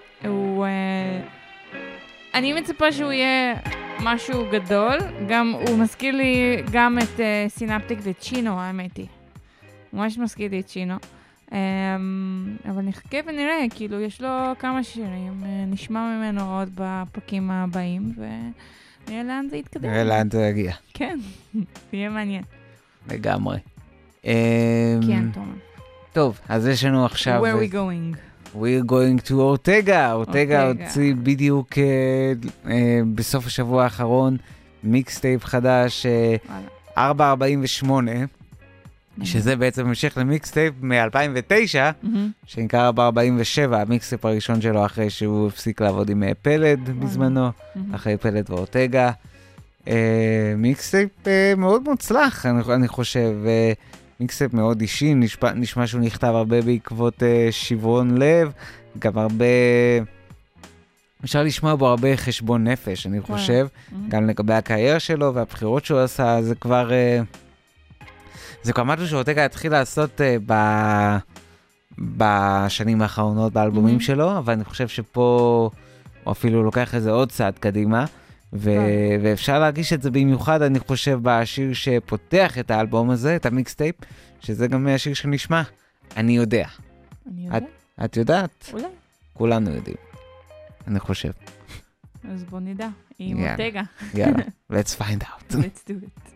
אני מצפה שהוא יהיה משהו גדול, גם הוא מזכיר לי גם את סינפטיק וצ'ינו, האמת היא. ממש מזכיר לי את צ'ינו. אבל נחכה ונראה, כאילו יש לו כמה שירים, נשמע ממנו עוד בפרקים הבאים, ונראה לאן זה יתקדם. נראה לאן זה יגיע. כן, יהיה מעניין. לגמרי. כן, תומר. טוב, אז יש לנו עכשיו... Where are we going? We're going to אורטגה. אורטגה הוציא בדיוק בסוף השבוע האחרון מיקסטייפ חדש 448, שזה בעצם המשך למיקסטייפ מ-2009, שנקרא 447, המיקסטייפ הראשון שלו אחרי שהוא הפסיק לעבוד עם פלד בזמנו, אחרי פלד ואורטגה. מיקסטייפ מאוד מוצלח, אני חושב, מיקסטייפ מאוד אישי, נשמע שהוא נכתב הרבה בעקבות שברון לב, גם הרבה... אפשר לשמוע בו הרבה חשבון נפש, אני חושב, גם לגבי הקריירה שלו והבחירות שהוא עשה, זה כבר משהו שאורטגה התחיל לעשות בשנים האחרונות באלבומים שלו, אבל אני חושב שפה הוא אפילו לוקח איזה עוד צעד קדימה, ואפשר להרגיש את זה במיוחד, אני חושב, בשיר שפותח את האלבום הזה, את המיקסטייפ, שזה גם השיר שנשמע, אני יודע. אני יודע? את יודעת? אולי. כולנו יודעים, אני חושב. אז בוא נדע, עם אורטגה. יאללה, let's find out. Let's do it.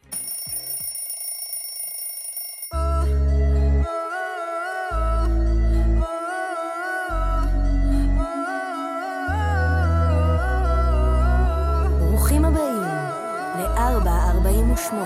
ברוכים הבאים ל-448.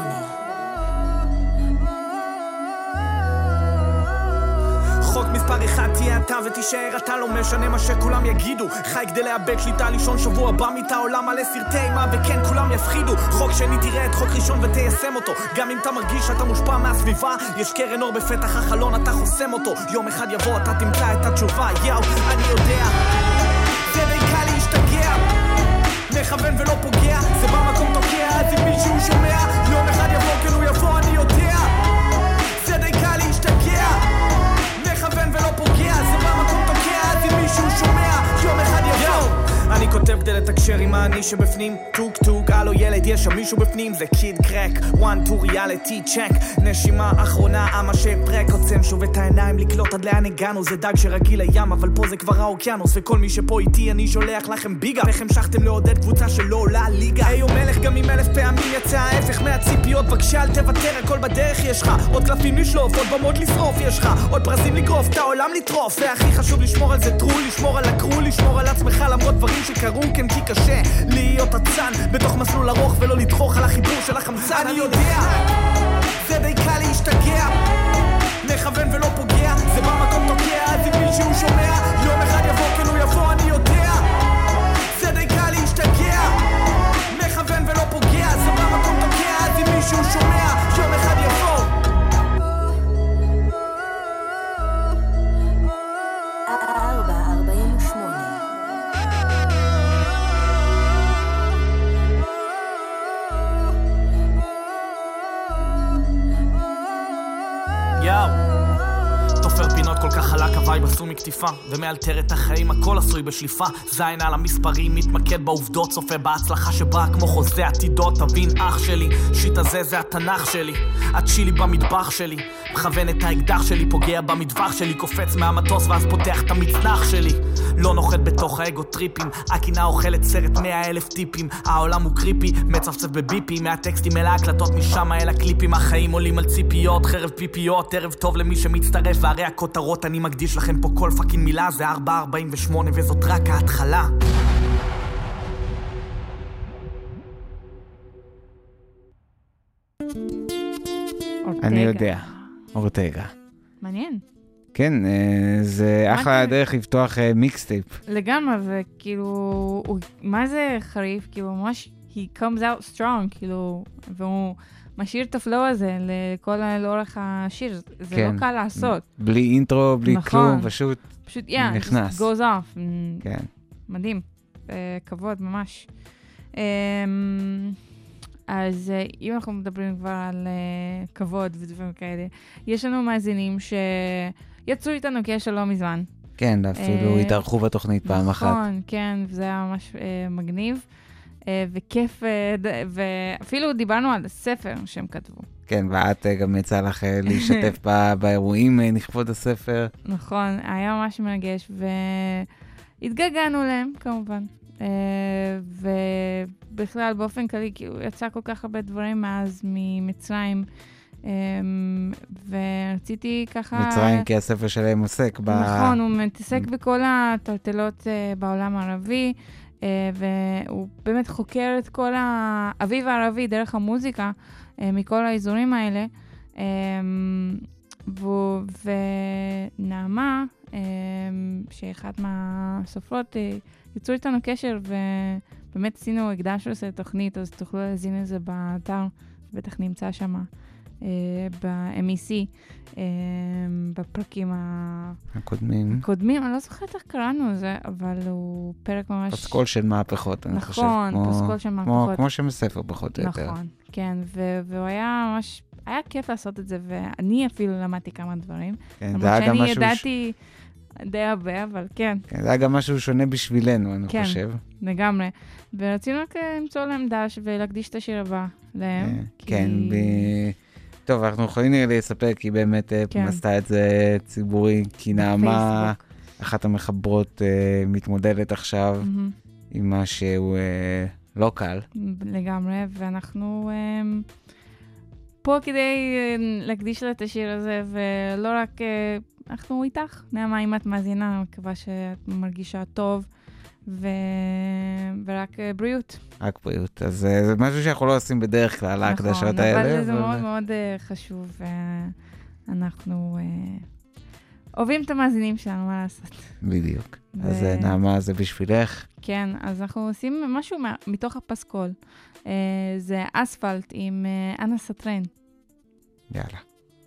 חוק מספר 1 תהיה אתה ותישאר אתה, לא משנה מה שכולם יגידו. חי כדי לאבד שליטה, לישון שבוע בא מת העולם מלא סרטי אימה, וכן כולם יפחידו. חוק שני תראה את חוק ראשון ותיישם אותו, גם אם אתה מרגיש שאתה מושפע מהסביבה, יש קרן אור בפתח החלון, אתה חוסם אותו. יום אחד יבוא אתה תמצא את התשובה. יאו, אני יודע, זה די קל להשתגע, מכוון ולא פוגע, זה במקום תוקע, אז אם מישהו שומע, יום אחד יבוא כן הוא יבוא, אני יודע, זה די קל להשתגע, מכוון ולא פוגע, זה במקום תוקע, אז אם מישהו שומע, יום אחד יבוא. אני כותב כדי לתקשר עם האני שבפנים, טוק טוק, הלו ילד, יש שם מישהו בפנים, זה קיד קרק, 1, 2, ריאליטי צ'ק, נשימה אחרונה, אמה שפרק, עוצם שוב את העיניים לקלוט עד לאן הגענו, זה דג שרגיל לים, אבל פה זה כבר האוקיינוס, וכל מי שפה איתי אני שולח לכם ביגה, איך המשכתם לעודד קבוצה שלא עולה ליגה, היו מלך גם עם 1000 פעמים יצא ההפך מהציפיות, בבקשה אל תוותר, הכל בדרך יש לך, עוד קלפים לשלוף, עוד במות לשרוף יש לך, עוד פרזים לגרוף, את העולם לטרוף, והכי חשוב לשמור על זה טרו, לשמור על הקרו, לשמור על עצמך למרות דברים שקרו, כן כי קשה להיות עצן בתוך מסלול ארוך ולא לדחוך על החיבור של החמצן. אני יודע, זה די קל להשתגע, מכוון ולא פוגע, זה במקום תוקע, אז אם מישהו שומע, יום אחד יבוא כן הוא יבוא, אני יודע, זה די קל להשתגע, מכוון ולא פוגע, זה במקום תוקע, אז אם מישהו שומע, יום אחד יבוא. 448. תופר פינות כל כך חלק, הווייב עשוי מכתיפה ומאלתר את החיים, הכל עשוי בשליפה. זין על המספרים, מתמקד בעובדות, צופה בהצלחה שבאה כמו חוזה עתידות. תבין אח שלי, שיט הזה זה התנך שלי, הצ'ילי במטבח שלי, מכוון את האקדח שלי, פוגע במטווח שלי, קופץ מהמטוס ואז פותח את המצנח שלי. לא נוחת בתוך האגו טריפים, הקינה אוכלת סרט 100,000 טיפים, העולם הוא קריפי, מצפצף בביפי, מהטקסטים אל ההקלטות, משם אל הקליפים, החיים עולים על ציפיות, חרב פיפיות, ערב טוב למי שמצטרף, והרי הכותרות אני מקדיש לכם פה כל פאקינג מילה, זה 448 וזאת רק ההתחלה. אני יודע, אורטגה. מעניין. כן, זה אחלה דרך לפתוח מיקסטייפ. לגמרי, וכאילו, מה זה חריף? כאילו, ממש, he comes out strong, כאילו, והוא משאיר את הפלואו הזה לאורך השיר, זה לא קל לעשות. בלי אינטרו, בלי כלום, פשוט נכנס. goes off. כן. מדהים, כבוד ממש. אז אם אנחנו מדברים כבר על כבוד ודברים כאלה, יש לנו מאזינים שיצאו איתנו קשר לא מזמן. כן, אפילו התארחו בתוכנית פעם אחת. נכון, כן, זה היה ממש מגניב וכיף, ואפילו דיברנו על הספר שהם כתבו. כן, ואת גם יצא לך להשתתף באירועים נכבוד הספר. נכון, היה ממש מרגש, והתגעגענו להם כמובן. ובכלל באופן כללי, כי הוא יצא כל כך הרבה דברים מאז ממצרים, ורציתי ככה... מצרים, כי הספר שלהם עוסק נכון, הוא מתעסק בכל הטלטלות בעולם הערבי, והוא באמת חוקר את כל האביב הערבי דרך המוזיקה, מכל האזורים האלה, ונעמה, שאחת מהסופרות, יצאו איתנו קשר, ובאמת עשינו, הקדשנו לזה תוכנית, אז תוכלו להזין את זה באתר, בטח נמצא שם, ב-MEC, בפרקים הקודמים. אני לא זוכרת איך קראנו זה, אבל הוא פרק ממש... פסקול של מהפכות, אני חושב. נכון, פסקול של מהפכות. כמו שמספר פחות או יותר. נכון, כן, והוא היה ממש היה כיף לעשות את זה, ואני אפילו למדתי כמה דברים. כן, זה היה גם משהו... שאני ידעתי די הרבה, אבל כן. כן, זה היה גם משהו שונה בשבילנו, אני כן, חושב. כן, לגמרי. ורצינו רק למצוא להם דש ולהקדיש את השיר הבא להם. כן, טוב, אנחנו יכולים לספר, כי באמת עשתה את זה ציבורי, כי נעמה, אחת המחברות, מתמודדת עכשיו עם משהו לא קל. לגמרי, ואנחנו פה כדי להקדיש לה את השיר הזה, ולא רק, אנחנו איתך, נעמה, אם את מאזינה, אני מקווה שאת מרגישה טוב, ורק בריאות. רק בריאות. אז זה משהו שאנחנו לא עושים בדרך כלל, ההקדשות האלה. נכון, אבל זה מאוד מאוד חשוב, ואנחנו אוהבים את המאזינים שלנו, מה לעשות. בדיוק. אז נעמה, זה בשבילך. כן, אז אנחנו עושים משהו מתוך הפסקול. זה אספלט עם אנה סטרן. יאללה.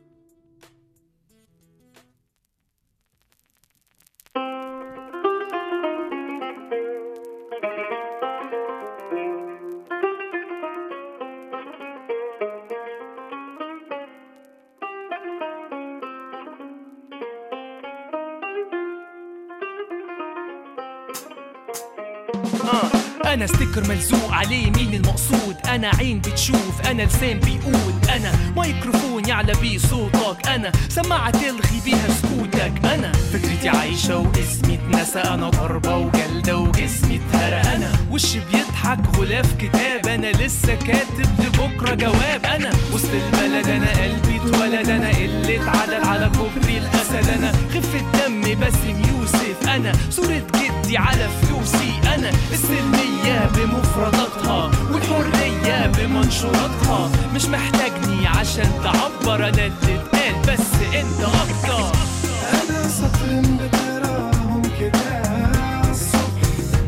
أنا ستيكر ملزوق عليه مين المقصود أنا عين بتشوف أنا لسان بيقول أنا مايكروفون يعلى بيه صوتك أنا سماعة تلغي بيها سكوتك أنا فكرتي عايشة واسمي اتنسى أنا ضربة وجلدة وجسمي اتهرى أنا وش بيضحك غلاف كتاب أنا لسه كاتب لبكرة جواب أنا وسط البلد أنا قلبي اتولد أنا قلة عدل على كوبري الأسد أنا خفة دم باسم يوسف أنا صورة جدي على فلوسي أنا السلمية بمفرداتها والحرية بمنشوراتها مش محتاجني عشان تعبر أنا اللي اتقال بس انت أكتر أنا سطر بتراهم كده الصبح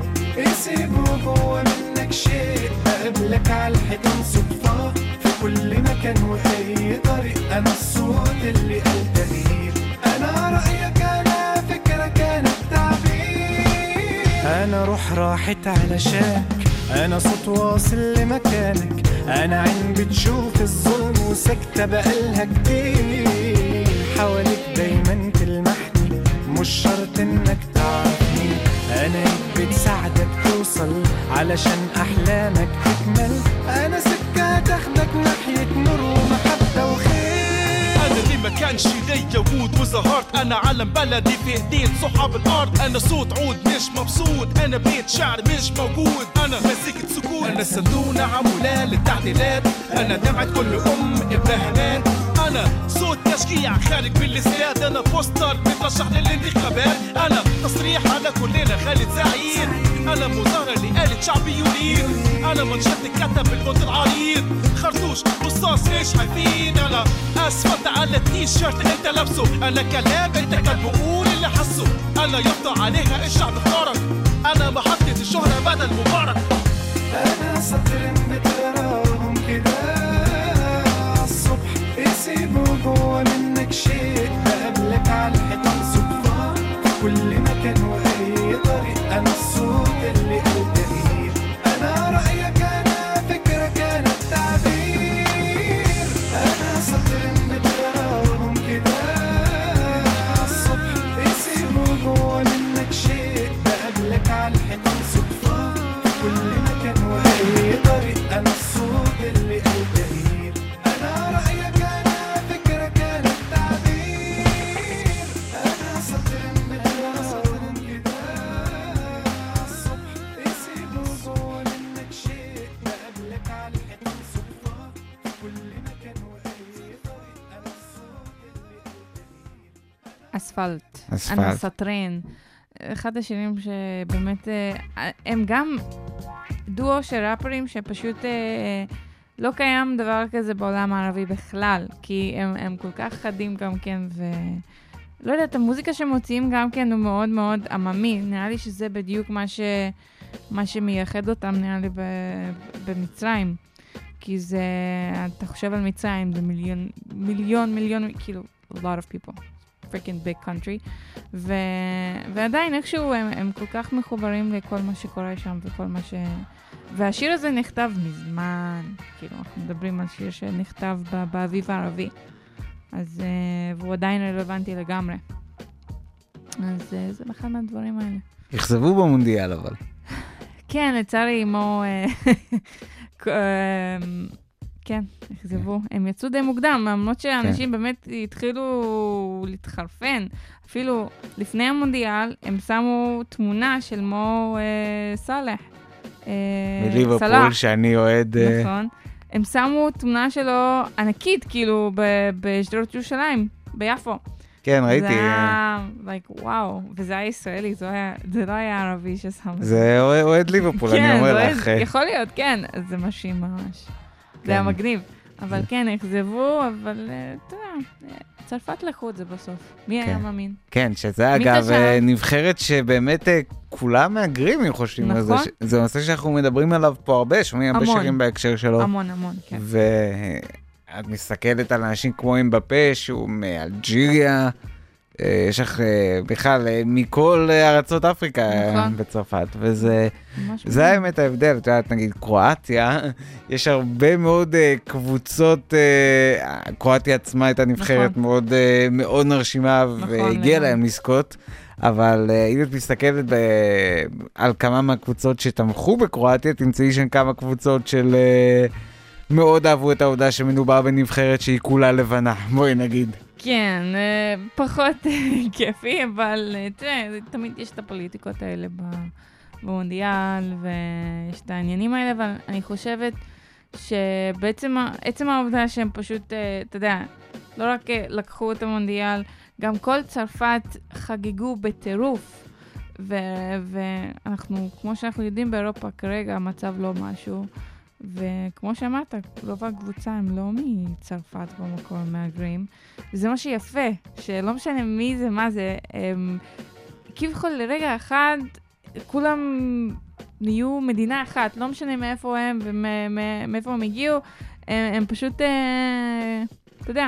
يسيبوا جوا منك شيء أقابلك على الحيطان صدفة في كل مكان وأي طريق أنا الصوت اللي قال تغيير أنا رأيك أنا فكرك أنا التعبير أنا روح راحت علشانك أنا صوت واصل لمكانك أنا عين بتشوف الظلم وسكتة بقالها كتير حواليك دايما تلمحني مش شرط إنك تعرفني أنا بتساعدك توصل علشان أحلامك تكمل أنا سكة تاخدك ناحية نور ومحبة وخير أنا اللي ما كانش ليا وجود وظهرت أنا علم بلدي في ايدين صحاب الأرض أنا صوت عود مش مبسوط أنا بيت شعر مش موجود أنا مزيكة سكوت أنا صندوق عمولة للتعديلات أنا دمعة كل ابراهامات أنا صوت تشجيع خارج بالاستاد أنا بوستر بترشح للانتخابات أنا تصريح على كلنا خالد زعيم أنا مظاهرة اللي قالت شعبي يريد أنا منشط كتب بالبنط العريض خرطوش رصاص مش هيفيد أنا أسفلت على التيشيرت أنت لابسه أنا كلام أنت كان بقول اللي حسه أنا يفضى عليها الشعب اختارك أنا محطة الشهرة بدل مبارك أنا سطر بتراهم كده الصبح يسيبوا جوا منك شيء أقابلك على الحيطان صدفة في كل مكان وأي طريق أنا الصوت اللي قال تغيير أنا رأيك أنا فكرك أنا التعبير أنا سطر بتراهم كده الصبح يسيبوا جوا منك شيء أقابلك على الحيطان صدفة في كل مكان وأي طريق أنا الصوت اللي قال تغيير أنا رأيك أنا فكرك أنا التعبير أنا سطر بتراهم كده الصبح يسيبوا جوا منك شيء أقابلك على الحيطان صدفة في كل مكان وأي طريق أنا الصوت اللي قال تغيير אספלט. אספלט. אנה סטרן. אחד השירים שבאמת, הם גם דואו של ראפרים שפשוט לא קיים דבר כזה בעולם הערבי בכלל, כי הם כל כך חדים גם כן, ולא יודעת, המוזיקה שמוציאים גם כן הוא מאוד מאוד עממי, נראה לי שזה בדיוק מה שמייחד אותם, נראה לי במצרים, כי זה, אתה חושב על מצרים, זה מיליון, כאילו, a lot of people. freaking big country, ועדיין איכשהו הם כל כך מחוברים לכל מה שקורה שם וכל מה והשיר הזה נכתב מזמן, כאילו, אנחנו מדברים על שיר שנכתב באביב הערבי, אז, והוא עדיין רלוונטי לגמרי. אז זה אחד מהדברים האלה. יחזבו במונדיאל אבל. כן, לצערי, מו... כן, יחזבו. הם יצאו די מוקדם, למרות שאנשים באמת התחילו להתחרפן. אפילו לפני המונדיאל, הם שמו תמונה של מו סלח. מליברפול, שאני אוהד... נכון. הם שמו תמונה שלו ענקית, כאילו, בשדרות ירושלים, ביפו. כן, ראיתי. זה היה, וואו, וזה היה ישראלי, זה לא היה ערבי ששם. זה אוהד ליברפול, אני אומר לך. יכול להיות, כן, זה משהו ממש. זה היה מגניב. אבל כן, יחזבו, אבל אתה יודע, צרפת לקחו את זה בסוף. מי היה מאמין? כן, שזה אגב נבחרת שבאמת כולם מהגרים, אם חושבים על זה. זה נושא שאנחנו מדברים עליו פה הרבה, שומעים הרבה שירים בהקשר שלו. המון, כן. ואת מסתכלת על אנשים כמו אמבפה, שהוא מאלג'יריה, יש לך בכלל מכל ארצות אפריקה בצרפת, וזה האמת ההבדל. את יודעת, נגיד קרואטיה, יש הרבה מאוד קבוצות, קרואטיה עצמה הייתה נבחרת מאוד נרשימה, והגיעה להם לזכות, אבל אם את מסתכלת על כמה מהקבוצות שתמכו בקרואטיה, תמצאי שם כמה קבוצות של... מאוד אהבו את העובדה שמדובר בנבחרת שהיא כולה לבנה, בואי נגיד. כן, פחות כיפי, אבל תראה, תמיד יש את הפוליטיקות האלה במונדיאל, ויש את העניינים האלה, אבל אני חושבת שבעצם העובדה שהם פשוט, אתה יודע, לא רק לקחו את המונדיאל, גם כל צרפת חגגו בטירוף, ואנחנו, כמו שאנחנו יודעים באירופה כרגע, המצב לא משהו, וכמו שאמרת, רוב הקבוצה הם לא מצרפת במקור מהגרים, וזה מה שיפה, שלא משנה מי זה, מה זה, כביכול לרגע אחד, כולם נהיו מדינה אחת, לא משנה מאיפה הם ומאיפה הם הגיעו, הם פשוט, אתה יודע,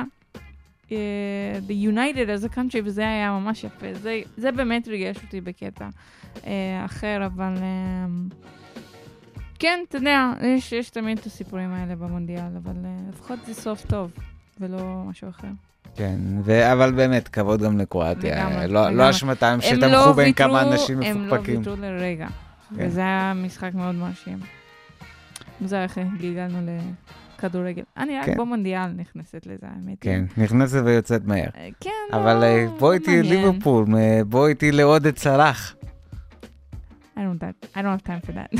the united as a country, וזה היה ממש יפה, זה באמת ריגש אותי בקטע אחר, אבל... כן, אתה יודע, יש תמיד את הסיפורים האלה במונדיאל, אבל לפחות זה סוף טוב, ולא משהו אחר. כן, אבל באמת, כבוד גם לקרואטיה. לא אשמתם שתמכו בין כמה אנשים מפוקפקים. הם לא ויתרו לרגע, וזה היה משחק מאוד מרשים. מוזר איך גלגלנו לכדורגל. אני רק במונדיאל נכנסת לזה, האמת. כן, נכנסת ויוצאת מהר. כן, אבל בואי איתי ליברפול, בואי איתי לעוד את סלאח. I don't have time for that.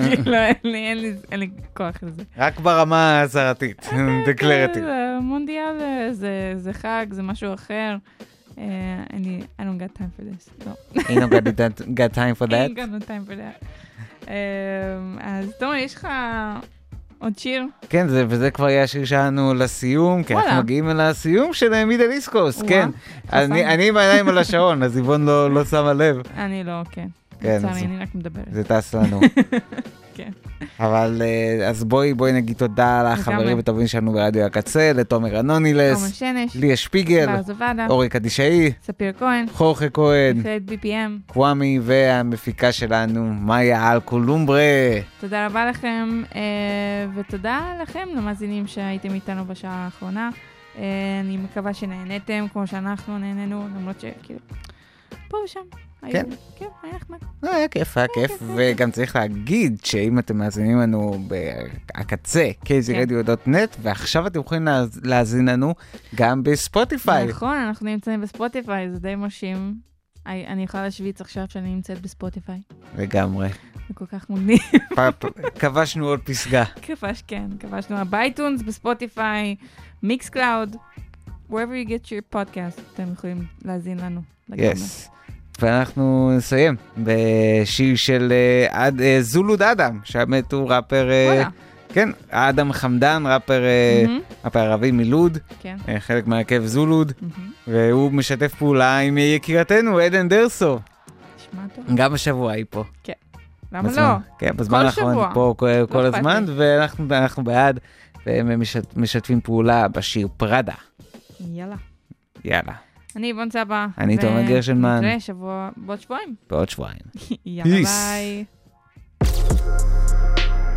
אין לי כוח לזה. רק ברמה ההצהרתית, דקלרטיב. מונדיאל זה חג, זה משהו אחר. I don't got time for this. You don't got time for that? I got no time for that. אז תומר, יש לך עוד שיר? כן, וזה כבר יהיה השיר שלנו לסיום, כי אנחנו מגיעים לסיום של מידל איסט קוסט, כן. אני עם העיניים על השעון, אז איבון לא שמה לב. אני לא, כן. כן, אני רק מדברת. זה טס לנו. כן. אבל אז בואי נגיד תודה לחברים וטובים שלנו ברדיו הקצה, לתומר אנונילס, ליה שפיגל, אורי קדישאי, ספיר כהן, חורכה כהן, BPM, קוואמי, והמפיקה שלנו, מאיה אלקולומברה. תודה רבה לכם, ותודה לכם למאזינים שהייתם איתנו בשעה האחרונה. אני מקווה שנהנתם כמו שאנחנו נהנינו, למרות שכאילו, פה ושם. כן. כן, היה נחמד. היה כיף, וגם צריך להגיד שאם אתם מאזינים לנו בהקצה, kzradio.net, ועכשיו אתם יכולים להאזין לנו גם בספוטיפיי. נכון, אנחנו נמצאים בספוטיפיי, זה די מרשים. אני יכולה להשוויץ עכשיו שאני נמצאת בספוטיפיי. לגמרי. זה כל כך מגניב. כבשנו עוד פסגה. כבשנו באייטונס, בספוטיפיי, מיקס קלאוד, wherever you get your podcast, אתם יכולים להאזין לנו. Yes. ואנחנו נסיים בשיר של זולוד אדם, שהאמת הוא ראפר, כן, אדם חמדן, ראפר ערבי מלוד, חלק מהרכב זולוד, והוא משתף פעולה עם יקירתנו, עדן דרסו. גם השבוע היא פה. כן, למה לא? כן, בזמן האחרון פה כל הזמן, ואנחנו בעד, והם משתפים פעולה בשיר פרדה. יאללה. אני איבון סבא. אני תומר גרשנמן. נתראה שבוע, בעוד שבועיים. בעוד שבועיים. יאללה ביי.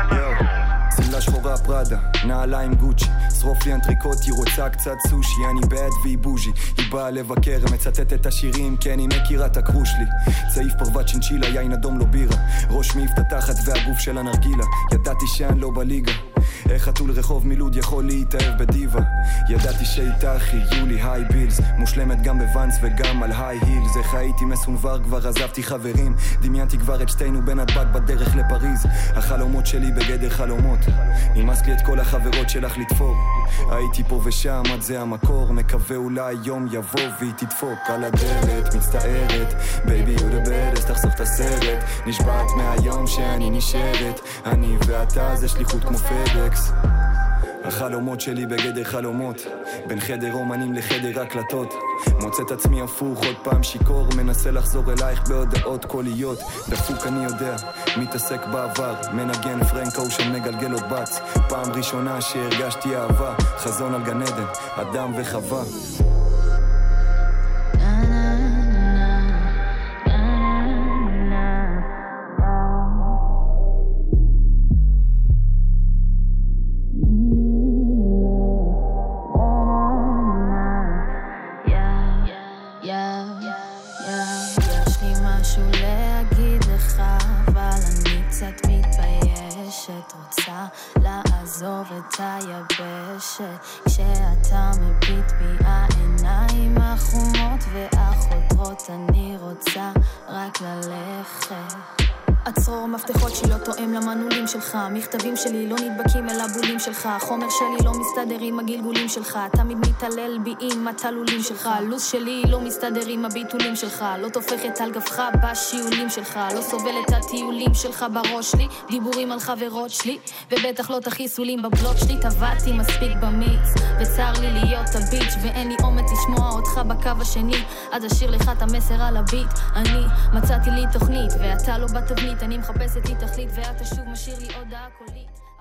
שמלה שחורה פרדה, נעליים גוצ'י, שרוף לי אנטריקוט, היא רוצה קצת סושי, אני בעד והיא בוז'י, היא באה לבקר, מצטט את השירים, כן היא מכירה את הקרוש לי, צעיף פרוות שינצ'ילה, יין אדום לא בירה, ראש מבטתחת והגוף של הנרגילה, ידעתי שאני לא בליגה, איך חתול רחוב מילוד יכול להתאהב בדיבה, ידעתי שאיתך יהיו לי היי בילס, מושלמת גם בוואנס וגם על היי הילס, איך הייתי מסונבר כבר עזבתי חברים, דמיינתי כבר את שתינו בנתב"ג בדרך לפריז, החלומות שלי בגדר חלומות, נמאס לי את כל החברות שלך לתפור, הייתי פה ושם עד זה המקור, מקווה אולי יום יבוא והיא תדפוק על הדלת, מצטערת בייבי you the best, תחסוך את הסרט, נשבעת מהיום שאני נשארת, אני ואתה זה שליחות כמו פדקס, החלומות שלי בגדר חלומות, בין חדר אומנים לחדר הקלטות, מוצא את עצמי הפוך עוד פעם שיקור, מנסה לחזור אלייך בהודעות קוליות, דפוק אני יודע, מתעסק בעבר, מנגן פרנק אושן מגלגל עוד בץ, פעם ראשונה שהרגשתי אהבה, חזון על גן עדן, אדם וחווה. את היבשת כשאתה מביט בי העיניים החומות והחודרות אני רוצה רק ללכת עצרור מפתחות שלי לא תואם למנעולים שלך מכתבים שלי לא נדבקים אל הבולים שלך החומר שלי לא מסתדר עם הגלגולים שלך תמיד מתעלל בי עם התלולים שלך לו"ז שלי לא מסתדר עם הביטולים שלך לא תופכת על גבך בשיעולים שלך לא סובל את הטיולים שלך בראש שלי דיבורים על חברות שלי ובטח לא תחיסולים בבלוק שלי טבעתי מספיק במיקס וצר לי להיות הביץ' ואין לי אומץ לשמוע אותך בקו השני אז אשאיר לך את המסר על הביט אני מצאתי לי תוכנית ואתה לא בתבנית אני מחפשת לי תכלית ואתה שוב משאיר לי הודעה קולית